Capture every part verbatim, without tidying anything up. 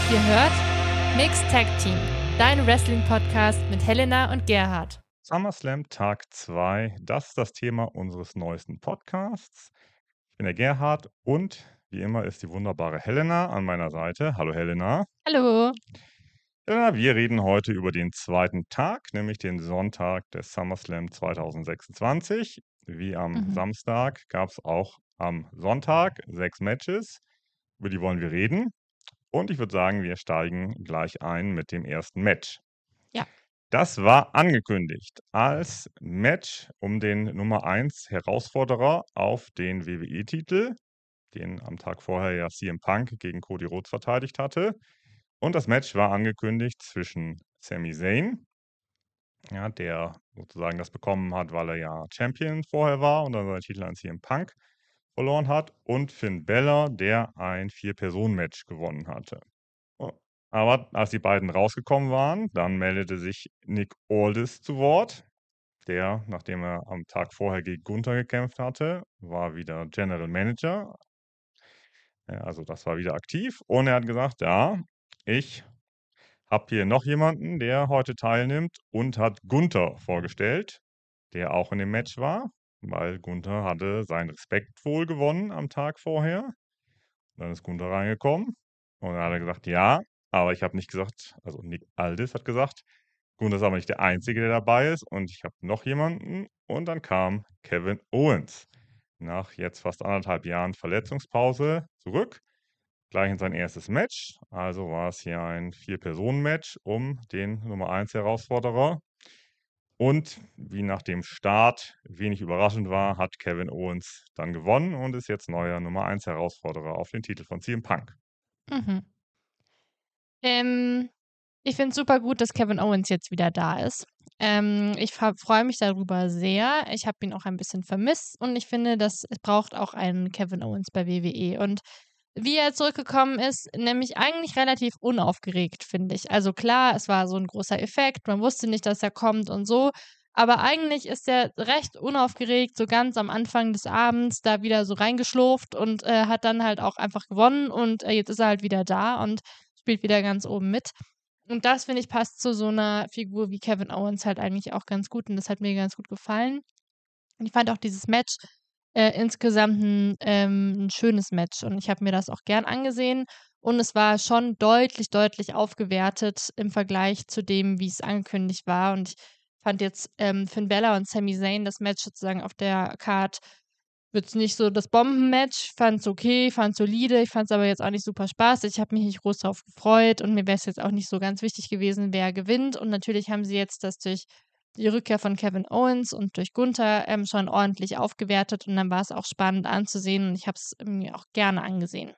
Ihr hört Mixed Tag Team, dein Wrestling-Podcast mit Helena und Gerhard. SummerSlam Tag zwei, das ist das Thema unseres neuesten Podcasts. Ich bin der Gerhard und wie immer ist die wunderbare Helena an meiner Seite. Hallo Helena. Hallo. Ja, wir reden heute über den zweiten Tag, nämlich den Sonntag des SummerSlam zwanzig sechsundzwanzig. Wie am Mhm. Samstag gab es auch am Sonntag sechs Matches, über die wollen wir reden. Und ich würde sagen, wir steigen gleich ein mit dem ersten Match. Ja. Das war angekündigt als Match um den Nummer eins Herausforderer auf den W W E-Titel, den am Tag vorher ja C M Punk gegen Cody Rhodes verteidigt hatte. Und das Match war angekündigt zwischen Sami Zayn, ja, der sozusagen das bekommen hat, weil er ja Champion vorher war und dann seinen Titel an C M Punk verloren hat, und Finn Balor, der ein Vier-Personen-Match gewonnen hatte. Aber als die beiden rausgekommen waren, dann meldete sich Nick Aldis zu Wort. Der, nachdem er am Tag vorher gegen Gunther gekämpft hatte, war wieder General Manager. Ja, also das war wieder aktiv. Und er hat gesagt, ja, ich habe hier noch jemanden, der heute teilnimmt, und hat Gunther vorgestellt, der auch in dem Match war, weil Gunther hatte seinen Respekt wohl gewonnen am Tag vorher. Dann ist Gunther reingekommen und dann hat er gesagt, ja, aber ich habe nicht gesagt, also Nick Aldis hat gesagt, Gunther ist aber nicht der Einzige, der dabei ist, und ich habe noch jemanden. Und dann kam Kevin Owens nach jetzt fast anderthalb Jahren Verletzungspause zurück, gleich in sein erstes Match. Also war es hier ein Vier-Personen-Match um den Nummer eins Herausforderer. Und wie nach dem Start wenig überraschend war, hat Kevin Owens dann gewonnen und ist jetzt neuer Nummer eins Herausforderer auf den Titel von C M Punk. Mhm. Ähm, ich finde es super gut, dass Kevin Owens jetzt wieder da ist. Ähm, ich freue mich darüber sehr. Ich habe ihn auch ein bisschen vermisst und ich finde, dass es braucht auch einen Kevin Owens bei W W E. Und wie er zurückgekommen ist, nämlich eigentlich relativ unaufgeregt, finde ich. Also klar, es war so ein großer Effekt, man wusste nicht, dass er kommt und so, aber eigentlich ist er recht unaufgeregt, so ganz am Anfang des Abends da wieder so reingeschlurft und äh, hat dann halt auch einfach gewonnen und äh, jetzt ist er halt wieder da und spielt wieder ganz oben mit. Und das, finde ich, passt zu so einer Figur wie Kevin Owens halt eigentlich auch ganz gut und das hat mir ganz gut gefallen. Und ich fand auch dieses Match äh, insgesamt ein, ähm, 'n schönes Match und ich habe mir das auch gern angesehen und es war schon deutlich, deutlich aufgewertet im Vergleich zu dem, wie es angekündigt war. Und ich fand jetzt ähm, Finn Balor und Sami Zayn, das Match sozusagen auf der Card, jetzt nicht so das Bombenmatch, fand's okay, fand's solide, ich fand's aber jetzt auch nicht super spaßig. Ich habe mich nicht groß drauf gefreut und mir wäre es jetzt auch nicht so ganz wichtig gewesen, wer gewinnt. Und natürlich haben sie jetzt das durch die Rückkehr von Kevin Owens und durch Gunther ähm, schon ordentlich aufgewertet und dann war es auch spannend anzusehen und ich habe es mir auch gerne angesehen.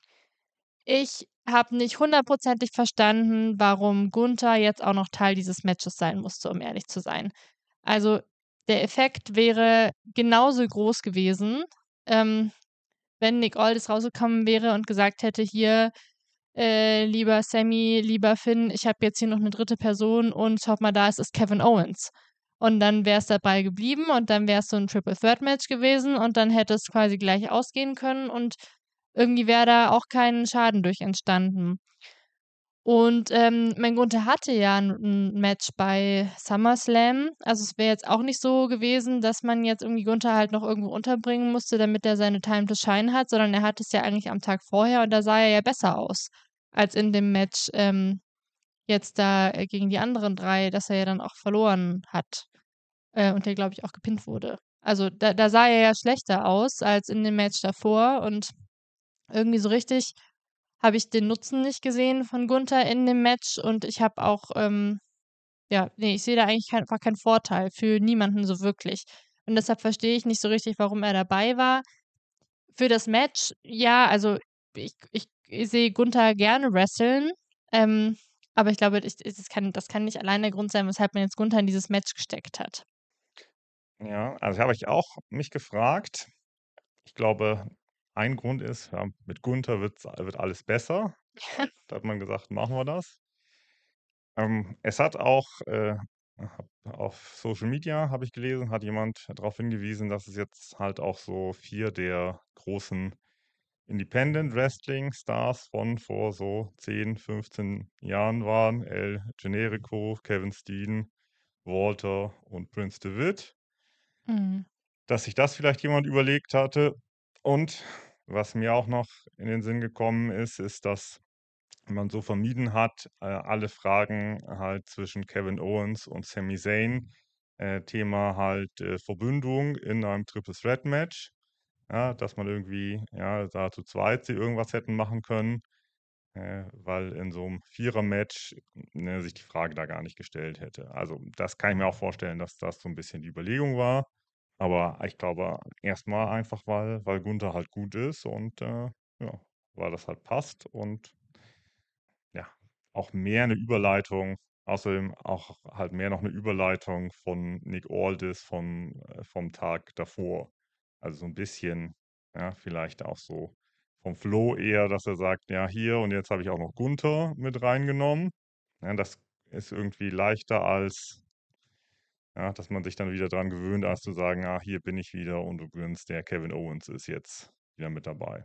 Ich habe nicht hundertprozentig verstanden, warum Gunther jetzt auch noch Teil dieses Matches sein musste, um ehrlich zu sein. Also, der Effekt wäre genauso groß gewesen, ähm, wenn Nick Aldis rausgekommen wäre und gesagt hätte: „Hier, äh, lieber Sammy, lieber Finn, ich habe jetzt hier noch eine dritte Person und schaut mal da, es ist Kevin Owens.“ Und dann wäre es dabei geblieben und dann wäre es so ein Triple Threat Match gewesen und dann hätte es quasi gleich ausgehen können und irgendwie wäre da auch kein Schaden durch entstanden. Und, ähm, mein Gunther hatte ja 'n 'n Match bei SummerSlam. Also, es wäre jetzt auch nicht so gewesen, dass man jetzt irgendwie Gunther halt noch irgendwo unterbringen musste, damit er seine Time to Shine hat, sondern er hat es ja eigentlich am Tag vorher und da sah er ja besser aus als in dem Match, ähm, jetzt da, äh, gegen die anderen drei, das er ja dann auch verloren hat, äh, und der, glaube ich, auch gepinnt wurde. Also, da da sah er ja schlechter aus als in dem Match davor und irgendwie so richtig habe ich den Nutzen nicht gesehen von Gunther in dem Match und ich habe auch, ähm ja, ne, ich sehe da eigentlich kein einfach keinen Vorteil für niemanden so wirklich. Und deshalb verstehe ich nicht so richtig, warum er dabei war. Für das Match, ja, also ich ich ich sehe Gunther gerne wresteln, ähm, aber ich glaube, ich das kann das kann nicht allein der Grund sein, weshalb man jetzt Gunther in dieses Match gesteckt hat. Ja, also habe ich auch mich gefragt. Ich glaube, ein Grund ist, ja, mit Gunther wird's wird alles besser. Da hat man gesagt, machen wir das. Ähm, es hat auch, äh, habe auf Social Media habe ich gelesen, hat jemand darauf hingewiesen, dass es jetzt halt auch so vier der großen Independent Wrestling Stars von vor so zehn, fünfzehn Jahren waren. El Generico, Kevin Steen, Walter und Prince Devitt. Mhm. Dass sich das vielleicht jemand überlegt hatte. Und was mir auch noch in den Sinn gekommen ist, ist, dass man so vermieden hat, äh, alle Fragen halt zwischen Kevin Owens und Sami Zayn, äh, Thema halt äh, Verbündung in einem Triple Threat Match, ja, dass man irgendwie, ja, da zu zweit sie irgendwas hätten machen können, äh, weil in so einem Vierer-Match ne, sich die Frage da gar nicht gestellt hätte. Also das kann ich mir auch vorstellen, dass das so ein bisschen die Überlegung war. Aber ich glaube erstmal einfach, weil, weil Gunther halt gut ist und äh, ja, weil das halt passt und ja, auch mehr eine Überleitung, außerdem auch halt mehr noch eine Überleitung von Nick Aldis vom, äh, vom Tag davor. Also so ein bisschen, ja, vielleicht auch so vom Flow eher, dass er sagt, ja, hier und jetzt habe ich auch noch Gunther mit reingenommen. Ja, das ist irgendwie leichter als, ja, dass man sich dann wieder dran gewöhnt, als zu sagen, ah, hier bin ich wieder und übrigens der Kevin Owens ist jetzt wieder mit dabei.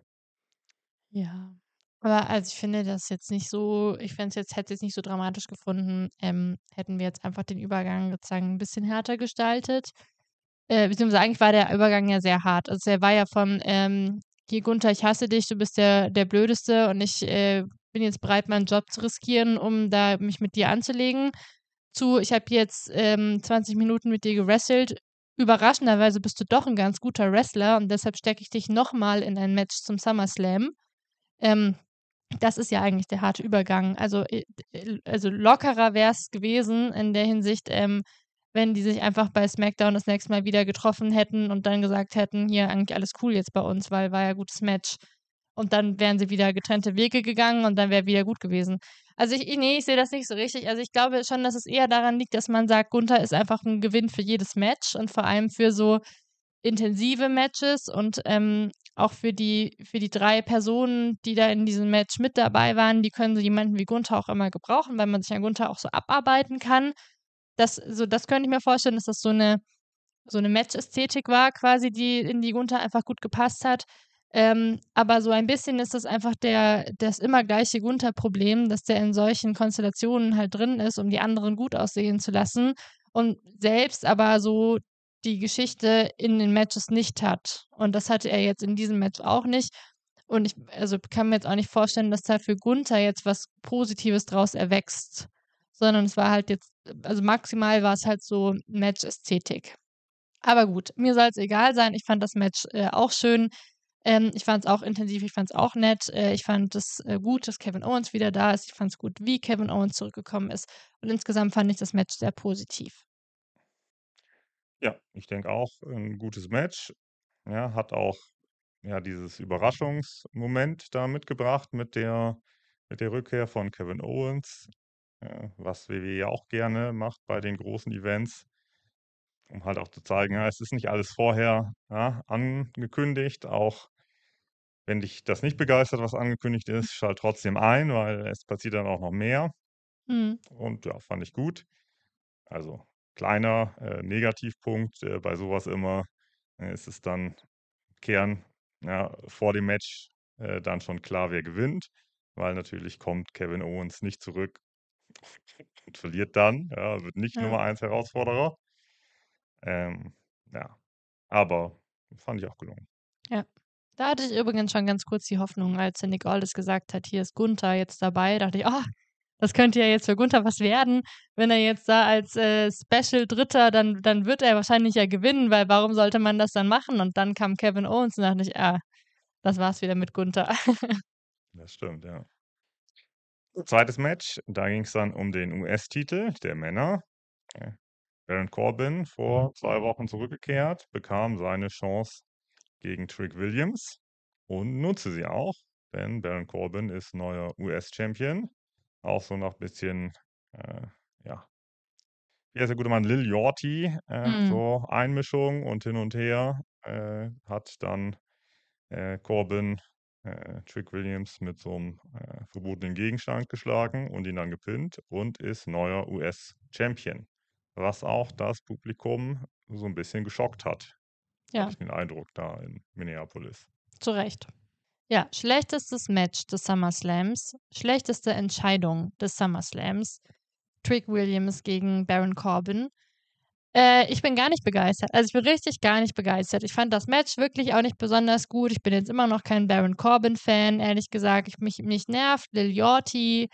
Ja. Aber also ich finde das jetzt nicht so, ich fände es jetzt, hätte es jetzt nicht so dramatisch gefunden, ähm, hätten wir jetzt einfach den Übergang sozusagen ein bisschen härter gestaltet. Äh, beziehungsweise eigentlich war der Übergang ja sehr hart. Also er war ja von, ähm, hier Gunther, ich hasse dich, du bist der, der Blödeste und ich äh, bin jetzt bereit, meinen Job zu riskieren, um da mich mit dir anzulegen, zu, ich habe jetzt ähm, zwanzig Minuten mit dir gewrestelt. Überraschenderweise bist du doch ein ganz guter Wrestler und deshalb stecke ich dich nochmal in ein Match zum SummerSlam. Ähm, Das ist ja eigentlich der harte Übergang. Also, äh, äh, also lockerer wäre es gewesen in der Hinsicht, ähm, wenn die sich einfach bei SmackDown das nächste Mal wieder getroffen hätten und dann gesagt hätten, hier eigentlich alles cool jetzt bei uns, weil war ja gutes Match. Und dann wären sie wieder getrennte Wege gegangen und dann wäre wieder gut gewesen. Also ich, nee, ich sehe das nicht so richtig. Also ich glaube schon, dass es eher daran liegt, dass man sagt, Gunther ist einfach ein Gewinn für jedes Match und vor allem für so intensive Matches und ähm, auch für die, für die drei Personen, die da in diesem Match mit dabei waren, die können so jemanden wie Gunther auch immer gebrauchen, weil man sich an Gunther auch so abarbeiten kann. Das, so, das könnte ich mir vorstellen, dass das so eine, so eine Match-Ästhetik war, quasi, die in die Gunther einfach gut gepasst hat. Ähm, aber so ein bisschen ist das einfach der, das immer gleiche Gunther-Problem, dass der in solchen Konstellationen halt drin ist, um die anderen gut aussehen zu lassen und selbst aber so die Geschichte in den Matches nicht hat. Und das hatte er jetzt in diesem Match auch nicht. Und ich also kann mir jetzt auch nicht vorstellen, dass da für Gunther jetzt was Positives draus erwächst, sondern es war halt jetzt, also maximal war es halt so Match-Ästhetik. Aber gut, mir soll es egal sein. Ich fand das Match äh, auch schön. Ähm, ich fand es auch intensiv, ich fand es auch nett. Äh, ich fand es äh, gut, dass Kevin Owens wieder da ist. Ich fand es gut, wie Kevin Owens zurückgekommen ist. Und insgesamt fand ich das Match sehr positiv. Ja, ich denke auch ein gutes Match. Ja, hat auch ja dieses Überraschungsmoment da mitgebracht mit der mit der Rückkehr von Kevin Owens, äh, was W W E ja auch gerne macht bei den großen Events, um halt auch zu zeigen, ja, es ist nicht alles vorher, ja, angekündigt. Auch wenn dich das nicht begeistert, was angekündigt ist, schalt trotzdem ein, weil es passiert dann auch noch mehr. Mhm. Und ja, fand ich gut. Also kleiner äh, Negativpunkt äh, bei sowas immer, äh, ist es dann Kern, ja, vor dem Match äh, dann schon klar, wer gewinnt, weil natürlich kommt Kevin Owens nicht zurück und verliert dann, ja, wird nicht Ja, Nummer eins Herausforderer. Ähm, ja, aber fand ich auch gelungen. ja. Da hatte ich übrigens schon ganz kurz die Hoffnung, als der Nick Aldis gesagt hat, hier ist Gunther jetzt dabei, dachte ich, ah, das könnte ja jetzt für Gunther was werden. Wenn er jetzt da als äh, Special Dritter, dann, dann wird er wahrscheinlich ja gewinnen, weil warum sollte man das dann machen? Und dann kam Kevin Owens und dachte ich, ah, das war's wieder mit Gunther. Das stimmt, ja. Zweites Match, da ging es dann um den U S-Titel der Männer. Äh, Baron Corbin, vor zwei Wochen zurückgekehrt, bekam seine Chance gegen Trick Williams und nutze sie auch, denn Baron Corbin ist neuer U S-Champion. Auch so noch ein bisschen, äh, ja, wie heißt der gute Mann, Lil Yachty, äh, Hm, so Einmischung und hin und her, äh, hat dann äh, Corbin äh, Trick Williams mit so einem äh, verbotenen Gegenstand geschlagen und ihn dann gepinnt und ist neuer U S-Champion. Was auch das Publikum so ein bisschen geschockt hat, hatte ja, ich den Eindruck da in Minneapolis. zu Recht. Ja, schlechtestes Match des SummerSlams, schlechteste Entscheidung des SummerSlams, Trick Williams gegen Baron Corbin. Äh, ich bin gar nicht begeistert. Also ich bin richtig gar nicht begeistert. Ich fand das Match wirklich auch nicht besonders gut. Ich bin jetzt immer noch kein Baron Corbin-Fan, ehrlich gesagt. Ich, mich, mich nervt Lil Yachty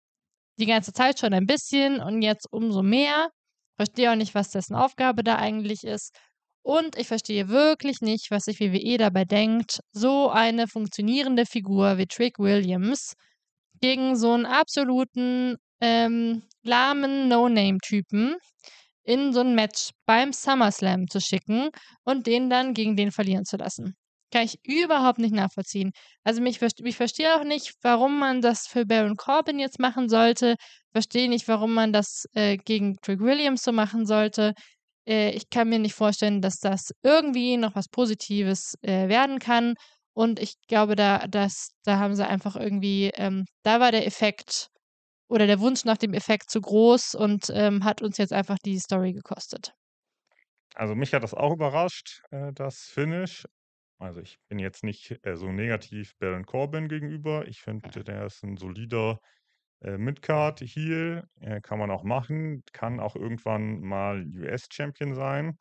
die ganze Zeit schon ein bisschen und jetzt umso mehr. Verstehe auch nicht, was dessen Aufgabe da eigentlich ist. Und ich verstehe wirklich nicht, was sich W W E dabei denkt, so eine funktionierende Figur wie Trick Williams gegen so einen absoluten ähm, lahmen No-Name-Typen in so ein Match beim SummerSlam zu schicken und den dann gegen den verlieren zu lassen. Kann ich überhaupt nicht nachvollziehen. Also mich, ich verstehe auch nicht, warum man das für Baron Corbin jetzt machen sollte. Verstehe nicht, warum man das äh, gegen Trick Williams so machen sollte. Äh, ich kann mir nicht vorstellen, dass das irgendwie noch was Positives äh, werden kann. Und ich glaube, da, das, da haben sie einfach irgendwie, ähm, da war der Effekt oder der Wunsch nach dem Effekt zu groß und ähm, hat uns jetzt einfach die Story gekostet. Also mich hat das auch überrascht, äh, das Finish. Also ich bin jetzt nicht äh, so negativ Baron Corbin gegenüber. Ich finde, der ist ein solider äh, Midcard-Heel. Äh, kann man auch machen. Kann auch irgendwann mal U S-Champion sein.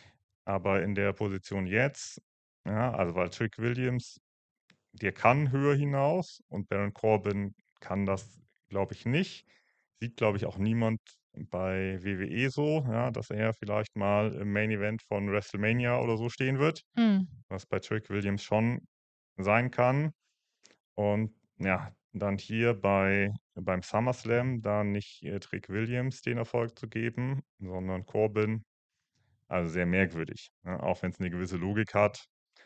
Aber in der Position jetzt, ja, also weil Trick Williams, der kann höher hinaus und Baron Corbin kann das, glaube ich, nicht. Sieht, glaube ich, auch niemand bei W W E so, ja, dass er vielleicht mal im Main Event von WrestleMania oder so stehen wird, Mhm. was bei Trick Williams schon sein kann. Und ja, dann hier bei beim SummerSlam da nicht äh, Trick Williams den Erfolg zu geben, sondern Corbin, also sehr merkwürdig, ne? Auch wenn es eine gewisse Logik hat,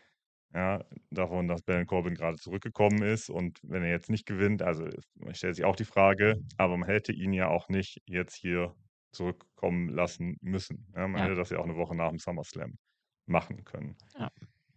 ja, davon, dass Baron Corbin gerade zurückgekommen ist und wenn er jetzt nicht gewinnt, also man stellt sich auch die Frage, aber man hätte ihn ja auch nicht jetzt hier zurückkommen lassen müssen. Ja, man Ja. hätte das ja auch eine Woche nach dem SummerSlam machen können. Ja.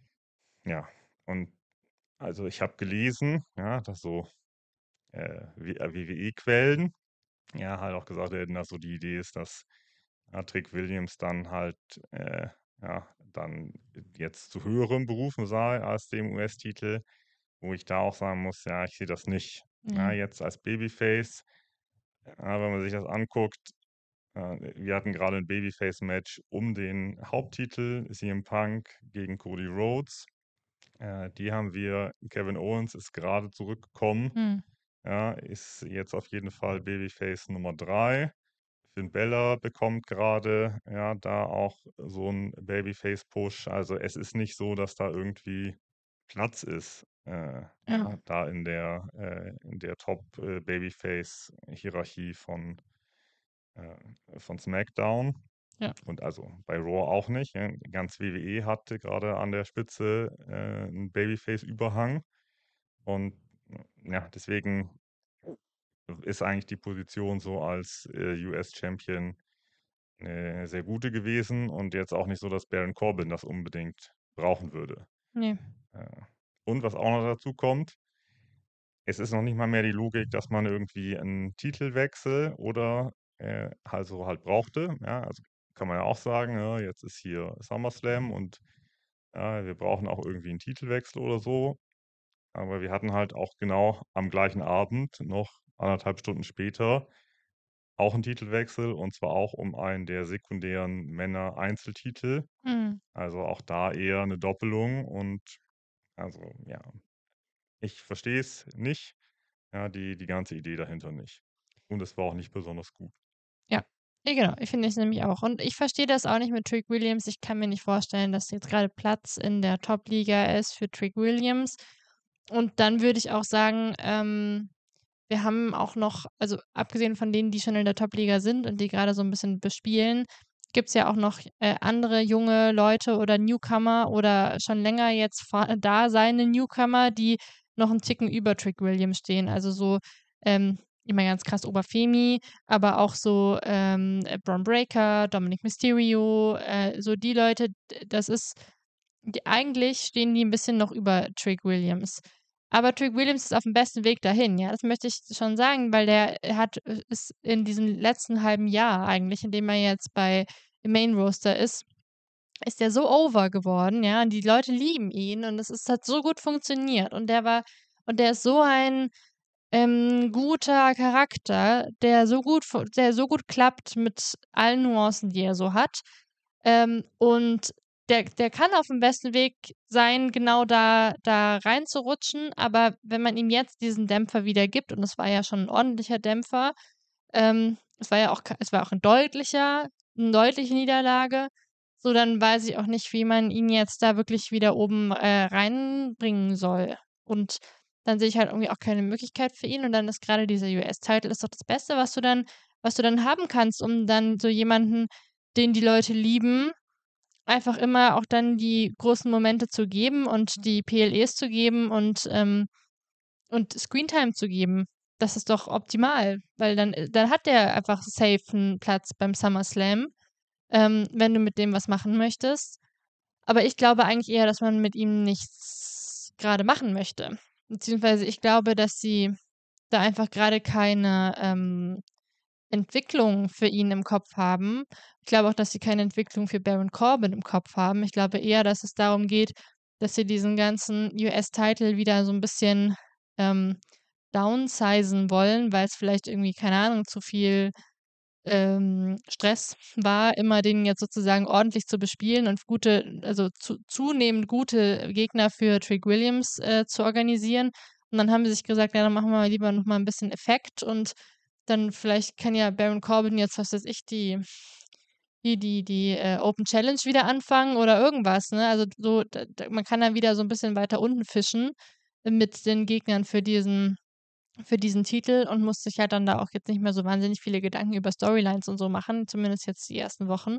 Ja, und also ich habe gelesen, ja, dass so äh, W W E-Quellen ja halt auch gesagt werden, dass so die Idee ist, dass ja, Trick Williams dann halt äh, ja, dann jetzt zu höherem berufen sei als dem U S-Titel, wo ich da auch sagen muss, ja, ich sehe das nicht. Ja, Nee. jetzt als Babyface, ja, wenn man sich das anguckt, äh, wir hatten gerade ein Babyface-Match um den Haupttitel, C M Punk gegen Cody Rhodes. Äh, die haben wir, Kevin Owens ist gerade zurückgekommen, Mhm. ja, ist jetzt auf jeden Fall Babyface Nummer drei. Finn Bella bekommt gerade, ja, da auch so 'n Babyface-Push. Also, es ist nicht so, dass da irgendwie Platz ist, äh, Ja. ja, da in der äh, in der Top, äh, Babyface-Hierarchie von äh, von SmackDown Ja. und also bei Raw auch nicht, ne? Ganz W W E hatte gerade an der Spitze, äh, 'n Babyface-Überhang und ja, deswegen ist eigentlich die Position so als, äh, U S-Champion 'ne sehr gute gewesen und jetzt auch nicht so, dass Baron Corbin das unbedingt brauchen würde. Ne. Äh, und was auch noch dazu kommt, es ist noch nicht mal mehr die Logik, dass man irgendwie 'n Titelwechsel oder, äh, also halt brauchte, ja? Also, kann man ja auch sagen, ne, jetzt ist hier SummerSlam und, ja, wir brauchen auch irgendwie 'n Titelwechsel oder so. Aber wir hatten halt auch genau am gleichen Abend noch anderthalb Stunden später auch 'n Titelwechsel und zwar auch um einen der sekundären Männer-Einzeltitel. Mhm. Also, auch da eher 'ne Doppelung und also, ja, ich verstehe es nicht, ja, die die ganze Idee dahinter nicht. Und es war auch nicht besonders gut. Ja. Ja, genau. Ich finde es nämlich auch. Und ich verstehe das auch nicht mit Trick Williams. Ich kann mir nicht vorstellen, dass jetzt gerade Platz in der Top-Liga ist für Trick Williams. Und dann würde ich auch sagen, ähm, wir haben auch noch also, abgesehen von denen, die schon in der Top-Liga sind und die gerade so ein bisschen bespielen, gibt's ja auch noch, äh, andere junge Leute oder Newcomer oder schon länger jetzt vor da seine Newcomer, die noch 'n Ticken über Trick Williams stehen. Also, so, ähm, ich meine ganz krass Oberfemi, aber auch so, ähm, äh, Bron Breakker, Dominic Mysterio, äh, so die Leute, d das ist die eigentlich stehen die 'n bisschen noch über Trick Williams. Aber Trick Williams ist aufm besten Weg dahin, ja, das möchte ich schon sagen, weil der hat äh, ist in diesem letzten halben Jahr eigentlich, in dem er jetzt bei im Main Roster ist ist der so over geworden, ja, und die Leute lieben ihn und es ist, hat so gut funktioniert und der war, und der ist so ein ähm, guter Charakter, der so gut, fu- der so gut klappt mit allen Nuancen, die er so hat. Ähm, und der, der kann auf dem besten Weg sein, genau da, da reinzurutschen, aber wenn man ihm jetzt diesen Dämpfer wieder gibt, und es war ja schon ein ordentlicher Dämpfer, ähm, es war ja auch, ke- es war auch ein deutlicher, eine deutliche Niederlage, so dann weiß ich auch nicht, wie man ihn jetzt da wirklich wieder oben äh, reinbringen soll. Und dann sehe ich halt irgendwie auch keine Möglichkeit für ihn. Und dann ist gerade dieser U S-Title ist doch das Beste, was du dann, was du dann haben kannst, um dann so jemanden, den die Leute lieben, einfach immer auch dann die großen Momente zu geben und die P L Es zu geben und, ähm, und Screentime zu geben. Das ist doch optimal, weil dann, äh, dann hat der einfach safe einen Platz beim SummerSlam, ähm, wenn du mit dem was machen möchtest. Aber ich glaube eigentlich eher, dass man mit ihm nichts gerade machen möchte. Beziehungsweise ich glaube, dass sie da einfach gerade keine ähm, Entwicklung für ihn im Kopf haben. Ich glaube auch, dass sie keine Entwicklung für Baron Corbin im Kopf haben. Ich glaube eher, dass es darum geht, dass sie diesen ganzen U S-Title wieder so ein bisschen ähm, downsizen wollen, weil es vielleicht irgendwie, keine Ahnung, zu viel ähm, Stress war, immer den jetzt sozusagen ordentlich zu bespielen und gute, also zu, zunehmend gute Gegner für Trick Williams äh, zu organisieren. Und dann haben sie sich gesagt, ja, dann machen wir mal lieber noch mal ein bisschen Effekt und dann vielleicht kann ja Baron Corbin jetzt, was weiß ich, die, die, die, die äh, Open Challenge wieder anfangen oder irgendwas, ne? Also so, da, da, man kann dann wieder so ein bisschen weiter unten fischen mit den Gegnern für diesen für diesen Titel und muss sich halt dann da auch jetzt nicht mehr so wahnsinnig viele Gedanken über Storylines und so machen, zumindest jetzt die ersten Wochen.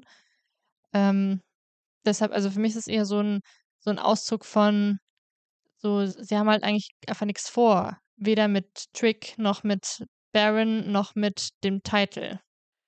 Ähm, deshalb, also für mich ist es eher so ein, so ein Auszug von, so, sie haben halt eigentlich einfach nichts vor. Weder mit Trick noch mit Baron noch mit dem Titel.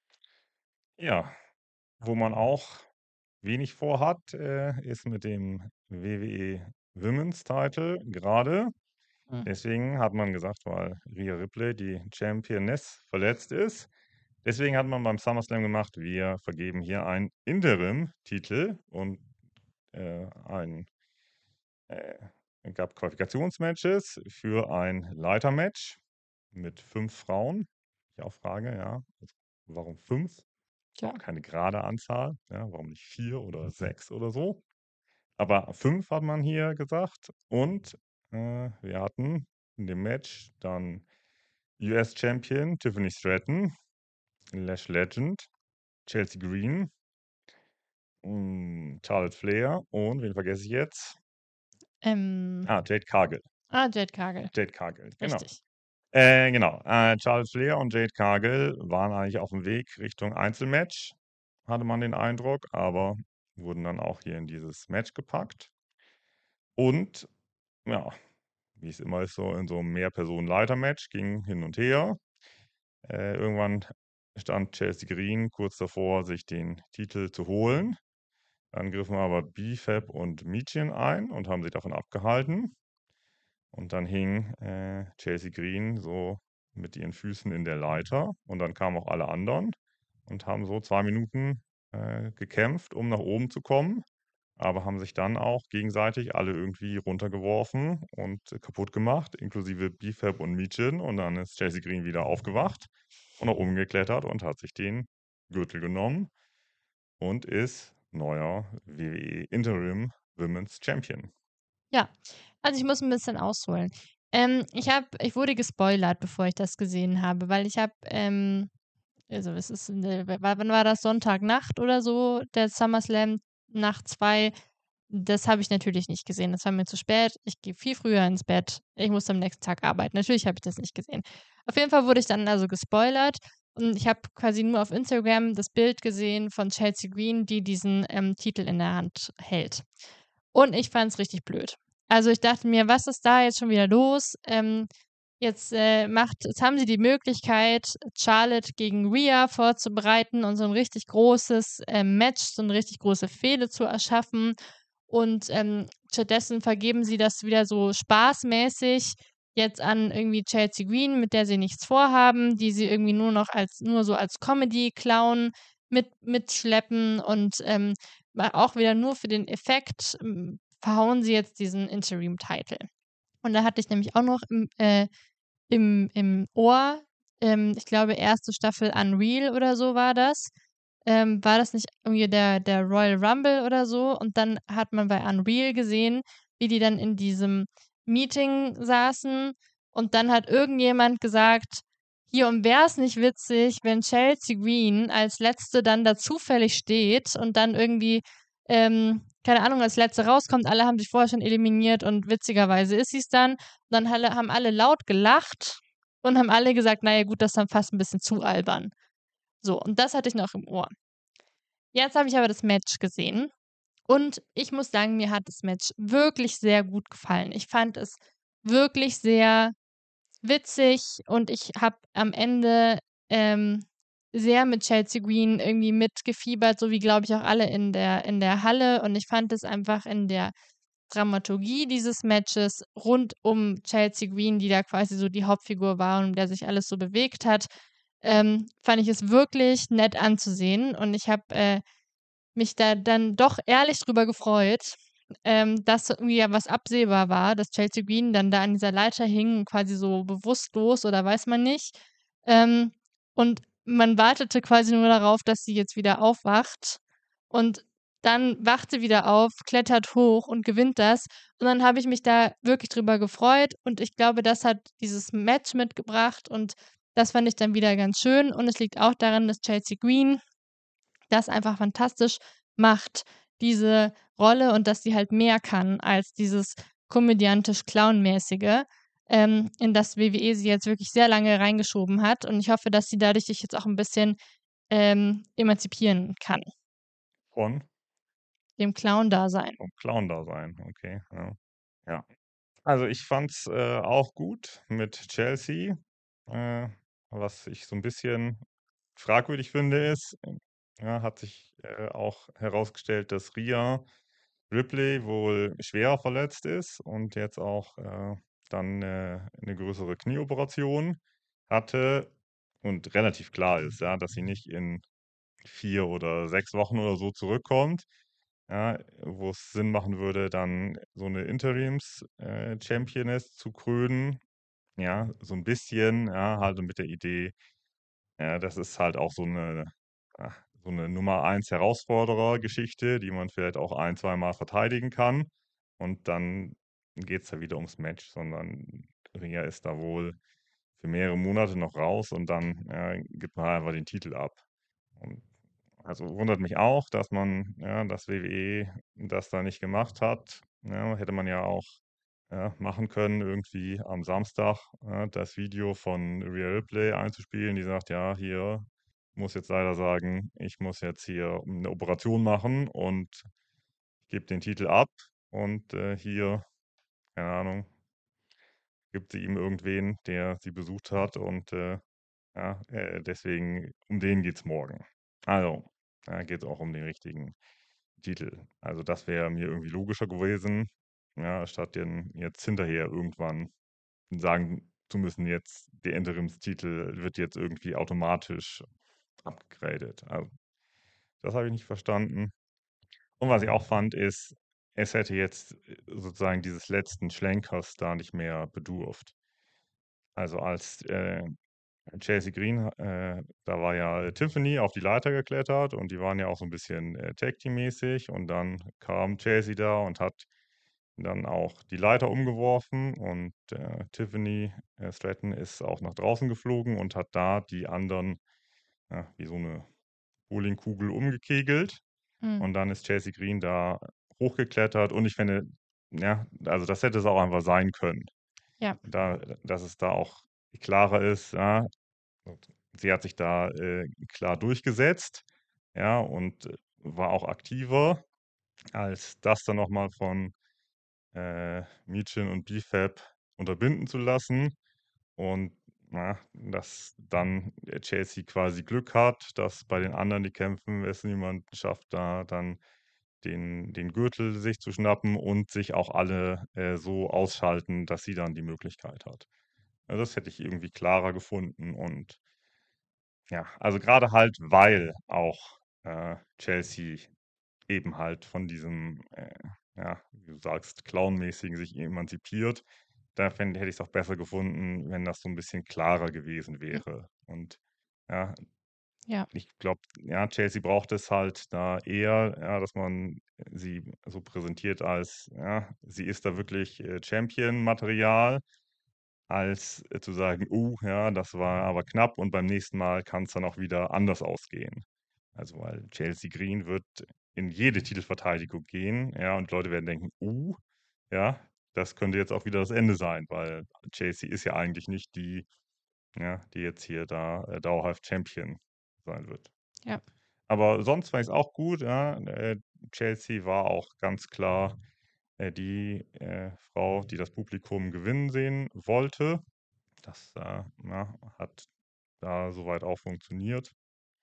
Ja, wo man auch wenig vorhat, äh, ist mit dem W W E Women's Title gerade. Hm. Deswegen hat man gesagt, weil Rhea Ripley, die Championess, verletzt ist. Deswegen hat man beim SummerSlam gemacht, wir vergeben hier einen Interim-Titel und äh, ein, äh, gab Qualifikationsmatches für ein Leitermatch mit fünf Frauen. Ich auch frage, ja, also warum fünf? Tja. Auch keine gerade Anzahl, ja, warum nicht vier oder sechs oder so? Aber fünf hat man hier gesagt und äh, wir hatten in dem Match dann U S-Champion Tiffany Stratton, Lash Legend, Chelsea Green, mm, Charlotte Flair und wen vergesse ich jetzt? Ähm, Ah, Jade Cargill. ah, Jade Cargill. Jade Cargill, genau. Richtig. Äh, genau. Äh, Charlotte Flair und Jade Cargill waren eigentlich auf dem Weg Richtung Einzelmatch, hatte man den Eindruck, aber wurden dann auch hier in dieses Match gepackt. Und ja, wie es immer ist, so in so einem Mehr-Personen-Leiter-Match, ging hin und her. Äh, irgendwann stand Chelsea Green kurz davor, sich den Titel zu holen. Dann griffen aber B-Fab und Michin ein und haben sie davon abgehalten. Und dann hing äh, Chelsea Green so mit ihren Füßen in der Leiter. Und dann kamen auch alle anderen und haben so zwei Minuten äh, gekämpft, um nach oben zu kommen. Aber haben sich dann auch gegenseitig alle irgendwie runtergeworfen und kaputt gemacht, inklusive B-Fab und Michin. Und dann ist Chelsea Green wieder aufgewacht und nach oben geklettert und hat sich den Gürtel genommen und ist neuer W W E Interim Women's Champion. Ja, also ich muss ein bisschen ausholen. Ähm, ich habe, ich wurde gespoilert, bevor ich das gesehen habe, weil ich habe, ähm, also es ist, äh, wa- wann war das? Sonntagnacht oder so, der SummerSlam Nacht zwei. Das habe ich natürlich nicht gesehen. Das war mir zu spät. Ich gehe viel früher ins Bett. Ich muss am nächsten Tag arbeiten. Natürlich habe ich das nicht gesehen. Auf jeden Fall wurde ich dann also gespoilert und ich habe quasi nur auf Instagram das Bild gesehen von Chelsea Green, die diesen ähm, Titel in der Hand hält. Und ich fand es richtig blöd. Also ich dachte mir, was ist da jetzt schon wieder los? Ähm, jetzt äh, macht, jetzt haben sie die Möglichkeit, Charlotte gegen Rhea vorzubereiten und so ein richtig großes äh, Match, so eine richtig große Fehde zu erschaffen. Und ähm, stattdessen vergeben sie das wieder so spaßmäßig jetzt an irgendwie Chelsea Green, mit der sie nichts vorhaben, die sie irgendwie nur noch als, nur so als Comedy-Clown mit, mitschleppen und ähm, Weil auch wieder nur für den Effekt, hm, verhauen sie jetzt diesen Interim-Title. Und da hatte ich nämlich auch noch im, äh, im, im Ohr, ähm, ich glaube, erste Staffel Unreal oder so war das. Ähm, war das nicht irgendwie der, der Royal Rumble oder so? Und dann hat man bei Unreal gesehen, wie die dann in diesem Meeting saßen und dann hat irgendjemand gesagt, hier, und wäre es nicht witzig, wenn Chelsea Green als Letzte dann da zufällig steht und dann irgendwie, ähm, keine Ahnung, als Letzte rauskommt, alle haben sich vorher schon eliminiert und witzigerweise ist sie es dann. Und dann alle, haben alle laut gelacht und haben alle gesagt, naja gut, das ist dann fast ein bisschen zu albern. So, und das hatte ich noch im Ohr. Jetzt habe ich aber das Match gesehen und ich muss sagen, mir hat das Match wirklich sehr gut gefallen. Ich fand es wirklich sehr witzig und ich habe am Ende ähm, sehr mit Chelsea Green irgendwie mitgefiebert, so wie, glaube ich, auch alle in der, in der Halle. Und ich fand es einfach in der Dramaturgie dieses Matches rund um Chelsea Green, die da quasi so die Hauptfigur war und um der sich alles so bewegt hat, ähm, fand ich es wirklich nett anzusehen. Und ich habe äh, mich da dann doch ehrlich drüber gefreut, ähm, dass irgendwie ja was absehbar war, dass Chelsea Green dann da an dieser Leiter hing, quasi so bewusstlos oder weiß man nicht. Ähm, und man wartete quasi nur darauf, dass sie jetzt wieder aufwacht. Und dann wacht sie wieder auf, klettert hoch und gewinnt das. Und dann habe ich mich da wirklich drüber gefreut. Und ich glaube, das hat dieses Match mitgebracht. Und das fand ich dann wieder ganz schön. Und es liegt auch daran, dass Chelsea Green das einfach fantastisch macht, diese Rolle und dass sie halt mehr kann als dieses komödiantisch-clownmäßige, ähm, in das W W E sie jetzt wirklich sehr lange reingeschoben hat. Und ich hoffe, dass sie dadurch sich jetzt auch ein bisschen ähm, emanzipieren kann, Von? dem Clown-Dasein. Vom Clown-Dasein, okay, ja. Ja. Also, ich fand's, äh, auch gut mit Chelsea. Äh, was ich so ein bisschen fragwürdig finde, ist, ähm, ja, hat sich, äh, auch herausgestellt, dass Rhea Ripley wohl schwerer verletzt ist und jetzt auch, äh, dann, äh, 'ne größere Knieoperation hatte und relativ klar ist, ja, dass sie nicht in vier oder sechs Wochen oder so zurückkommt, ja, wo es Sinn machen würde, dann so 'ne Interims äh, Championess zu krönen. Ja, so ein bisschen, ja, halt mit der Idee, ja, das ist halt auch so eine ah, so 'ne Nummer eins Herausforderer-Geschichte, die man vielleicht auch ein zweimal verteidigen kann. Und dann geht's da wieder ums Match, sondern Rhea ist da wohl für mehrere Monate noch raus und dann, ja, gibt man halt einfach den Titel ab. Und also, wundert mich auch, dass man ja, dass W W E das da nicht gemacht hat. Ja, hätte man ja auch, ja, machen können, irgendwie am Samstag, ja, das Video von Rhea Ripley einzuspielen, die sagt: „Ja, hier, muss jetzt leider sagen, ich muss jetzt hier eine Operation machen und gebe den Titel ab und, äh, hier, keine Ahnung, gibt sie ihm irgendwen, der sie besucht hat und, äh, ja, äh, deswegen um den geht's morgen.“ Also, da geht's auch um den richtigen Titel. Also, das wäre mir irgendwie logischer gewesen, ja, statt den jetzt hinterher irgendwann sagen zu müssen, jetzt der Interimstitel wird jetzt irgendwie automatisch abgegradet. Also, das habe ich nicht verstanden. Und was ich auch fand, ist, es hätte jetzt äh, sozusagen dieses letzten Schlenkers da nicht mehr bedurft. Also, als, äh, Chelsea Green, äh da war ja Tiffany auf die Leiter geklettert und die waren ja auch so ein bisschen, äh, Tag-Team-mäßig und dann kam Chelsea da und hat dann auch die Leiter umgeworfen und, äh, Tiffany, äh, Stratton ist auch nach draußen geflogen und hat da die anderen, ja, wie so eine Bowlingkugel umgekegelt Mhm. und dann ist Chelsea Green da hochgeklettert und ich finde, ja, also das hätte es auch einfach sein können. Ja, Da dass es da auch klarer ist, ja, und sie hat sich da, äh, klar durchgesetzt, ja, und äh, war auch aktiver, als das dann noch mal von, äh, Michin und B F A B unterbinden zu lassen. Und, na, dass dann, äh, Chelsea quasi Glück hat, dass bei den anderen, die kämpfen, es niemand schafft, da dann den den Gürtel sich zu schnappen und sich auch alle, äh, so ausschalten, dass sie dann die Möglichkeit hat. Also, das hätte ich irgendwie klarer gefunden und ja, also gerade halt, weil auch, äh, Chelsea eben halt von diesem, äh, ja, wie du sagst, Clown-mäßigen sich emanzipiert. Da fände hätte ich's auch besser gefunden, wenn das so ein bisschen klarer gewesen Hm. wäre. Und ja, Ja. ich glaube, ja, Chelsea braucht es halt da eher, ja, dass man sie so präsentiert als, ja, sie ist da wirklich, äh, Champion-Material, als, äh, zu sagen: „Oh, ja, das war aber knapp und beim nächsten Mal kann es dann auch wieder anders ausgehen.“ Also, weil Chelsea Green wird in jede Titelverteidigung gehen, ja, und Leute werden denken: „Uh, ja, das könnte jetzt auch wieder das Ende sein“, weil Chelsea ist ja eigentlich nicht die, ja, die jetzt hier da, äh, dauerhaft Champion sein wird. Ja. Aber sonst fand ich's auch gut, ja. Äh, Chelsea war auch ganz klar, äh, die, äh, Frau, die das Publikum gewinnen sehen wollte. Das, äh, ja, hat da soweit auch funktioniert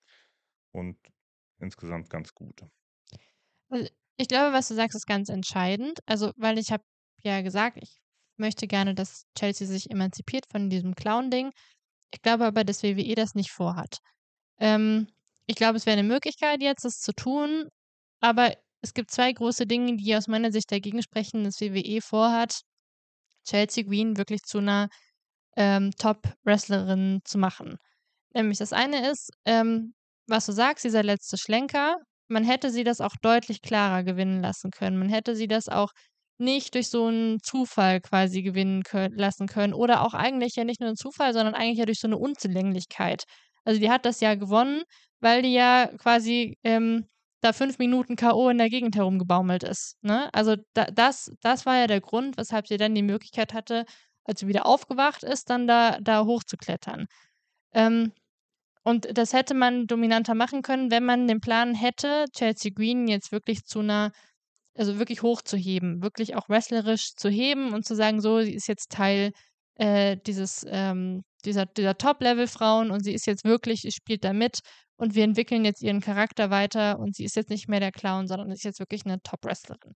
und insgesamt ganz gut. Also, ich glaube, was du sagst, ist ganz entscheidend. Also, weil ich habe ja gesagt, ich möchte gerne, dass Chelsea sich emanzipiert von diesem Clown-Ding. Ich glaube aber, dass W W E das nicht vorhat. Ähm, ich glaube, es wäre 'ne Möglichkeit jetzt, das zu tun, aber es gibt zwei große Dinge, die aus meiner Sicht dagegen sprechen, dass W W E vorhat, Chelsea Green wirklich zu 'ner, ähm, Top-Wrestlerin zu machen. Nämlich das eine ist, ähm, was du sagst, dieser letzte Schlenker. Man hätte sie das auch deutlich klarer gewinnen lassen können. Man hätte sie das auch nicht durch so 'n Zufall quasi gewinnen kö lassen können oder auch eigentlich ja nicht nur 'n Zufall, sondern eigentlich ja durch so 'ne Unzulänglichkeit. Also, die hat das ja gewonnen, weil die ja quasi, ähm, da fünf Minuten K O in der Gegend herumgebaumelt ist, ne? Also, da das das war ja der Grund, weshalb sie dann die Möglichkeit hatte, als sie wieder aufgewacht ist, dann da da hochzuklettern. Ähm, und das hätte man dominanter machen können, wenn man den Plan hätte, Chelsea Green jetzt wirklich zu 'ner also, wirklich hochzuheben, wirklich auch wrestlerisch zu heben und zu sagen: „So, sie ist jetzt Teil, äh, dieses, ähm dieser dieser Top-Level-Frauen und sie ist jetzt wirklich sie spielt da mit und wir entwickeln jetzt ihren Charakter weiter und sie ist jetzt nicht mehr der Clown, sondern ist jetzt wirklich 'ne Top-Wrestlerin.“